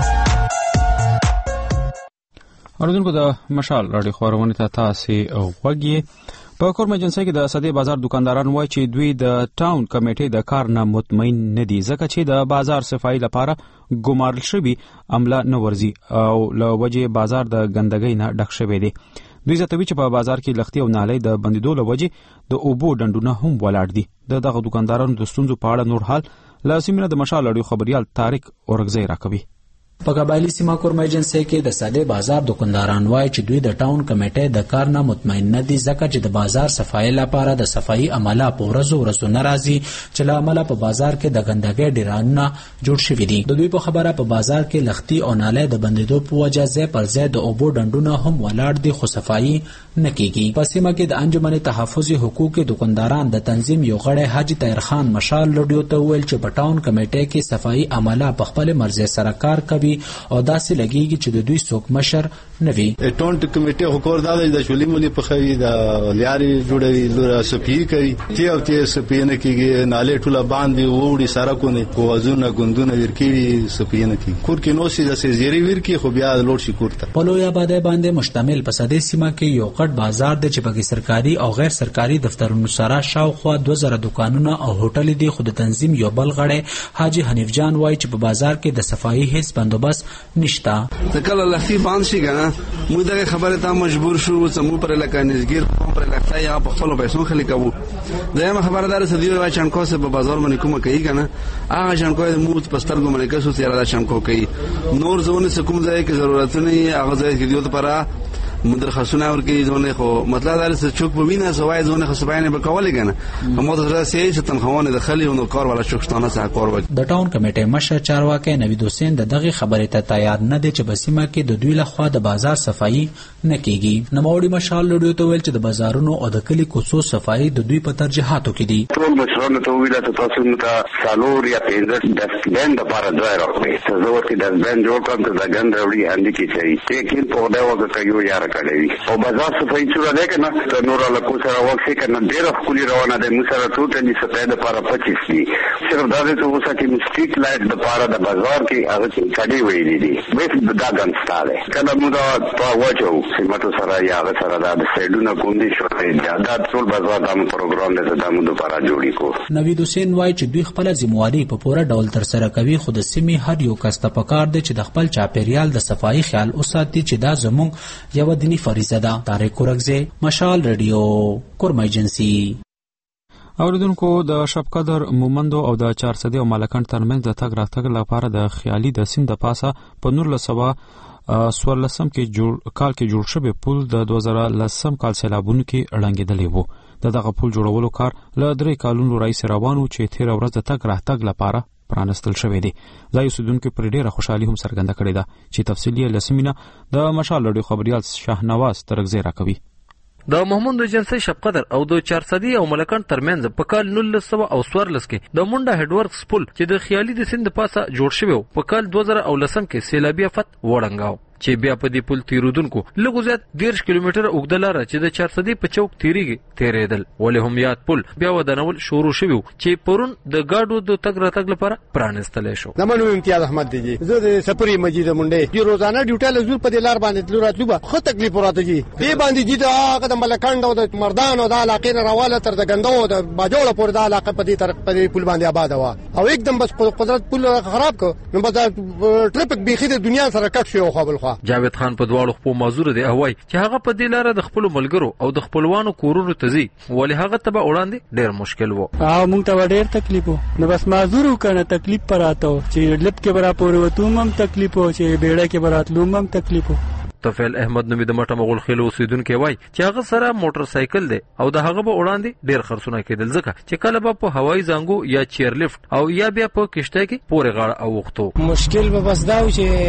اوردونکو د مشال رادیو خبرونه ته تاسو وګورئ. په کورم ایجنسی کې د صدې بازار دکانداران وایي چې دوی د ټاون کمیټې د کار نه مطمئن نه دي ځکه چې د بازار صفایي لپاره ګمارل شوی عمله نه ورزي او له وجې بازار د ګندګۍ نه ډک شوی دی. دوی زتوی چې په بازار کې لختي او نالۍ د بندیدو له وجې د اوبو ډنډونه هم ولاړ دي. دغه دکاندارانو د ستونزو په اړه نور حال لاسمینه د مشال اړیو خبريال طارق اورغزی راکوي. په قبایلی سیمه کورم ایجنسی کې د ساده بازار دکانداران وایي چې دوی د ټاون کمیټې د کار نه مطمئن نه دي ځکه چې د بازار صفایي لپاره د صفایي عمله په ورځو ناراضي چې له عمله په بازار کې د ګندګۍ ډیرانونه جوړ شوي دي. د دوی په خبره په بازار کې لختي او نالۍ د بندیدو په وجه ځای پر ځای د اوبو ډنډونه هم ولاړ دي خو صفایي نکېږي. په سیمه کې د انجمن تحفظ حقوق دکانداران د تنظیم یو غړی حاجی طاهر خان مشال لډیو ته ویل چې په ټاون کمیټې کې صفایي عمله په خپل مرزي سره کار کوي او داسې لګیږي چې د دوی څوک مشر نه وي. ټاون کمیټې حکومت دا د شولې مولي په خوي د لیاري جوړوي لور سپی کوي تی او تی سپی نه کېږي نالې ټوله باندې وړي سرکونه کوازونه ګوندونه ورکیږي سپی نه کېږي کور کې نو سي د سيزيري ورکی خو بیا لوړ شي کوړه. په لوی آبادی باندې مشتمل په سده سیمه کې یو غټ بازار دی چې پکې سرکاري او غیر سرکاري دفترونو سره شاوخوا 2000 دکانونه او هوټل دي. خو د تنظیم یو بل غړی حاجی حنیف جان وایي چې په بازار کې د صفایي هیڅ بندوبست نشته. کله لختی باندې شي کنه موږ دغه خبره ته مجبور شو چې موږ پر لکه نزګیر پر لکه یا په خپل پیسو خلک کوو. دغه خبردار سدي وای چانکو سه په بازار باندې کوم کوي کنه هغه چانکو موږ په سترګو باندې کسو سره دا چانکو کوي. نور زونه سکوم ځای کې ضرورت نه هغه ځای کې دیو ته پره مدر خصونه ورکی زونه خو مطلب دا چې چوک بوینه سوای زونه خصباینه به کولې کنه مو د راسي چې تنخوانه د خلی نو کار ولا شوکستانه سره کار وکړي. د ټاون کمیټې مشر چارواکي نوید حسین دغه خبره ته تیار نه دي چې بسیمه کې د دوی لخوا د بازار صفایي نه کیږي. نوموړي مشال لډیو ته ویل چې د بازارونو او د کلی کوڅو صفایي د دوی په ترجیحاتو کې دي. ټول مشرانو ته ویل چې تاسو نو ته سالور یا پینځه د بند لپاره ځای راوړئ چې زه ورته د بند جوړ کړم ته د ګند راوړي اندي کې چې یقین په دا وګه کوي یار کړی او بازار صفایي چوره ده کنه ته نور له کو سره وخت کنه ډېر خولي روانه ده مسره ټوټه دي صفایي لپاره 25 دي صرف دا ته وسه چې مسټریټ لایټ لپاره د بازار کې هغه چې کډي ویلې دي وې دا ګن ستاله کله موږ دا واچو سیمټو سره یا هغه سره د سیډونو کوم دي شوې دا ټول بازار د پروګرام دې د موږ لپاره جوړی کو. نوید حسین وایي چې دوی خپل ذمہواری په پوره ډول تر سره کوي خو د سیمې هر یو کس ته پکار دی چې د خپل چاپیریال د صفایي خیال اوساتي چې دا زموږ یو دینی فریضه ده. طارق اورګزی مشال رادیو کورما ایجنسی. اوریدونکو د شب قدر مومندو او د 400 او مالکان ترمنځ د تګ راتګ لپاره د خیالي د سیند د پاسه په 1914 کې جوړ شوی پل د 2010 کال سیلابونو کې اړنګېدلی وو. دغه پل جوړولو کار له 3 کالونو راځي روانو چې تیر ورځ د تګ راتګ لپاره پرانستل شوی دی. ځای اوسیدونکو پر ډیره خوشحالي هم څرګنده کړې ده چې تفصیلي لسمینه د مشال لډیو خبريال شاهنواز ترغزی راکوي. د محمود ایجنسی شب قدر او د 400 او ملکان ترمنځ په کال 1914 کې د مونډا هډ ورکس پل چې د خیالي د سیند پاسه جوړ شوی په کال 2010 کې سیلابي افت وړنګاو چې بیا په دې پل تیرودونکو لږ زیات 10 کیلومتره اوږده لار چې د 400 په چوک تیریدل ولې هم یاد پل بیا ودانول شروع شوی چې پرون د گاډو د تګ راتګ لپاره پرانستل شو. نمنو امتیاز احمد دی زه د سپری مجید منډه دی روزانه ډیوټه لزور په دې لار باندې تلو راتلو خو تکلیف راته دي دې باندې دي دا د ملکانډ او د مردان او د علاقې نه راواله تر د غندو او د باجوړه پور د علاقې په دې طرف په پل باندې آباد و او एकदम بس قدرت پل خراب کو نو بس ټریفیک بيخي د دنیا سره کټ شو خو بل جاوید خان په دواړو خپل معذور دی هوای چې هغه په دې لار د خپل ملګرو او د خپلوانو کورونو ته ځي ولې هغه ته به وړاندې ډېر مشکل وو. موږ ته ډېر تکلیف وو نو بس معذور وکنه تکلیف پراته چې لپ کې برا پورې وته هم تکلیف وو چې بیړه کې براتلو هم تکلیف وو. طفیل احمد نومي د مټه مغول خیلو اوسیدونکو وای چې هغه سره موټر سایکل دی او د هغه به وړاندې ډیر خرڅونه کېدل ځکه چې کله به په هوایي زنګو یا چیر لفت او یا بیا په کشته کې پورې غاړه او وختو مشکل به بس دا و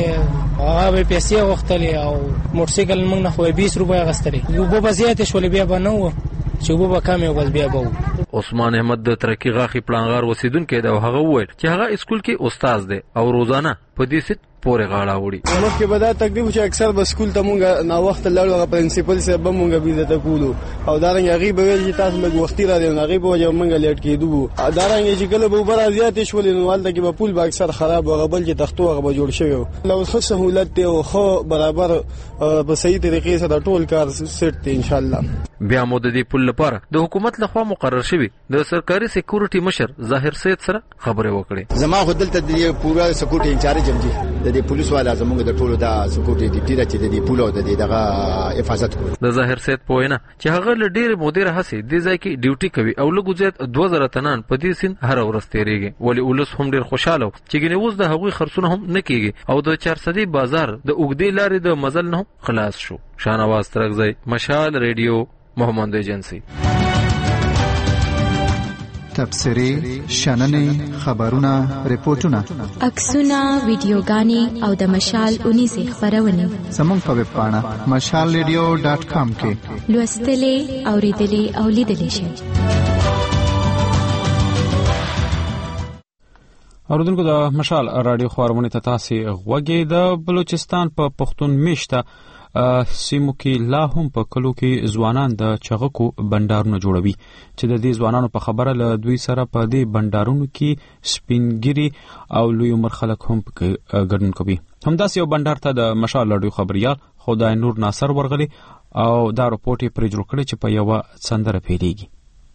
چې هغه به پیسې وختلې او موټر سایکل موږ نه خو 20 روپیا غستري یو به زیات شول بیا به نو چې وو به کم یو بس بیا به. عثمان احمد د ترقی غاخي پلانغار اوسیدونکو دی او هغه وویل چې هغه اسکول کې استاد دی او روزانه په دې سیټ پورې غاړه وړي. مخکې به دا تکلیف چې اکثر به سکول ته مونږ نا وخت لاړو هغه پرنسپل صاحب به مونږ بيزته کولو او دا رنګ هغه به چې تاسو موږ وختي را دي هغه به چې مونږ لیټ کېدو دا رنګ چې کله به بر زیات شول نو ولته کې به پول به اکثر خراب او بل چې تختو هغه به جوړ شوی نو خو سہولت ته او خو برابر په صحیح طریقې سره ټول کار سیټ ته ان شاء الله. بیا مو د دې پل لپاره د حکومت لخوا مقرر شوی د سرکاري سکیورټي مشر ظاهر سید سره خبرې وکړې. زما خدلته د پورا سکیورټي انچارج هم دي د پولیس والا زموږ د ټولو د سکیورټي ډیپټي چې د دې پول او د دغه حفاظت کوي. د ظاهر سید پوینه چې هغه ل ډېر مدیر هسي د ځای کې ډیوټي کوي او لږ زیات 2000 تنان په دې سین هر ورځ تیریږي ولی ولس هم ډېر خوشاله چې ګنې اوس د هغوی خرڅونه هم نه کیږي او د 400 بازار د اوګدې لارې د مزل نه خلاص شو. شاهنواز ترغزی مشال ریډیو محمد ایجنسی. تبصرې، شننې، خبرونه، ریپورتونه، عکسونه، ویډیوګانې او د مشال اونیزې خپرونې زموږ په ویب پاڼه mashalradio.com کې لوستلې، اوریدلې او لیدلې شئ. اوردونکو د مشال رادیو خبرونه ته تاسو غوږی. د بلوچستان په پښتون میشته سیمو کې لا هم په کلو کې ځوانان د چغکو بندارونه جوړوي چې د دې ځوانانو په خبره له دوی سره په دې بندارونو کې سپینګری او لوی عمر خلک هم ګډون کوي. همداسې یو بندار ته د مشال رادیو خبريال خدای نور ناصر ورغلي او دا رپورټ یې پرې جوړ کړی چې په یو سندره پیلېږي.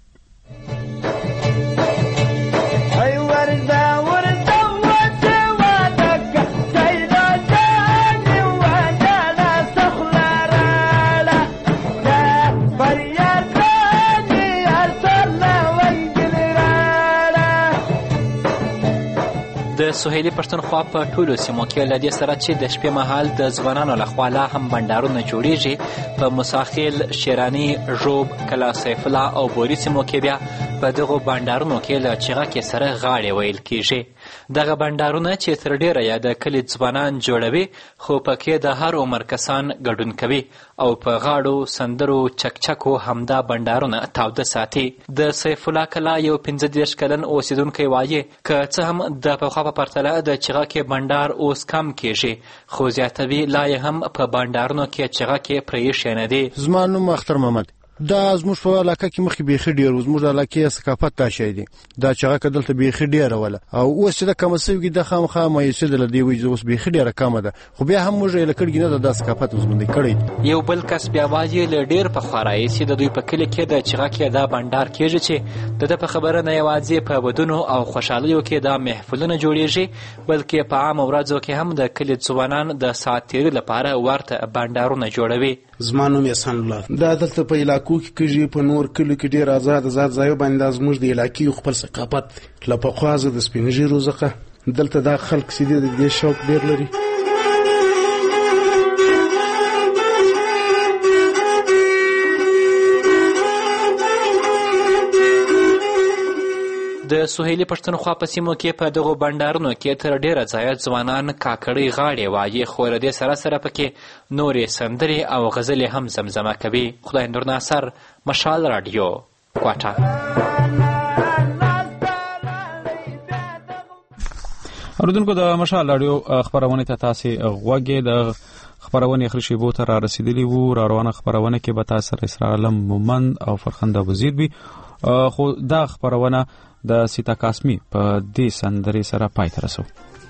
د سهیلي پښتونخوا په ټولو سیمو کې له دې سره چې د شپې مهال د ځوانانو لخوا لا هم بندارونه جوړیږي، په مساخیل، شیرانی، ژوب، کلا سیف الله او بوري سیمو کې بیا په دغو بندارونو کې له چغکې سره غاړې ویل کیږي. دغه بندارونه چې تر ډیره یا د کلي ځوانان جوړوي، خو پکې د هر عمر کسان ګډون کوي او په غاړو، سندرو، چکچکو همدا بندارونه تاوده ساتي. د سیف الله کلا یو 15 کلن اوسیدونکی وایي که څه هم د پخوا په پرتله د چغکې بندار اوس کم کیږي، خو زیاتوي لا یې هم په بندارونو کې چغکې پرېښې نه دي. زما نوم اختر محمد. دا زموږ په علاقه کې مخکې بیخي ډېر و، زموږ د علاقې ثقافت دا شی دی، دا چغکه دلته بیخي ډېره وله او اوس چې د کمه سوي د خامخا مایوسي د لدی وي اوس بیخي ډېره کمه ده، خو بیا هم موږ یې لکړګي نه د ثقافت وزمندي کړی. یو بل کس بیا وایي له ډېر په خورای چې د دوی په کلی کې د چغکې دا بندار کېږي چې د په خبره نه یوازې په ودونو او خوشحالیو کې دا محفلونه جوړیږي، بلکې په عام ورځو کې هم د کلی ځوانان د ساعت تیري لپاره ورته بندارونه جوړوي. زما نوم احسان الله. دا دلته په علاقو کې کېږي، په نور کلو کې ډېر آزاد ځایو باندې زموږ د علاقې خپل ثقافت له پخوا زه د سپین ږیرو څخه دلته دا خلک چې د دې شوق ډېر لري. د سهیلي پښتونخوا په سیمو کې په دغو بندارونو کې تر ډیره ځایه ځوانان کاکړۍ غاړې وایي، خو له دې سره سره پکې نورې سندرې او غزلې هم زمزمه کوي. خدای نور ناصر، مشال رادیو، کوټه. اوردونکو د مشال رادیو خبرونه ته تاسو غوږی. د خبرونه اخر شیبو ته را رسیدلی وو. را روانه خبرونه کې به تاسو سره اسرائیل مومن او فرخنده وزیر وي، خو دا خبرونه د سیتا قاسمی په دې سندرې سره پای ته رسو.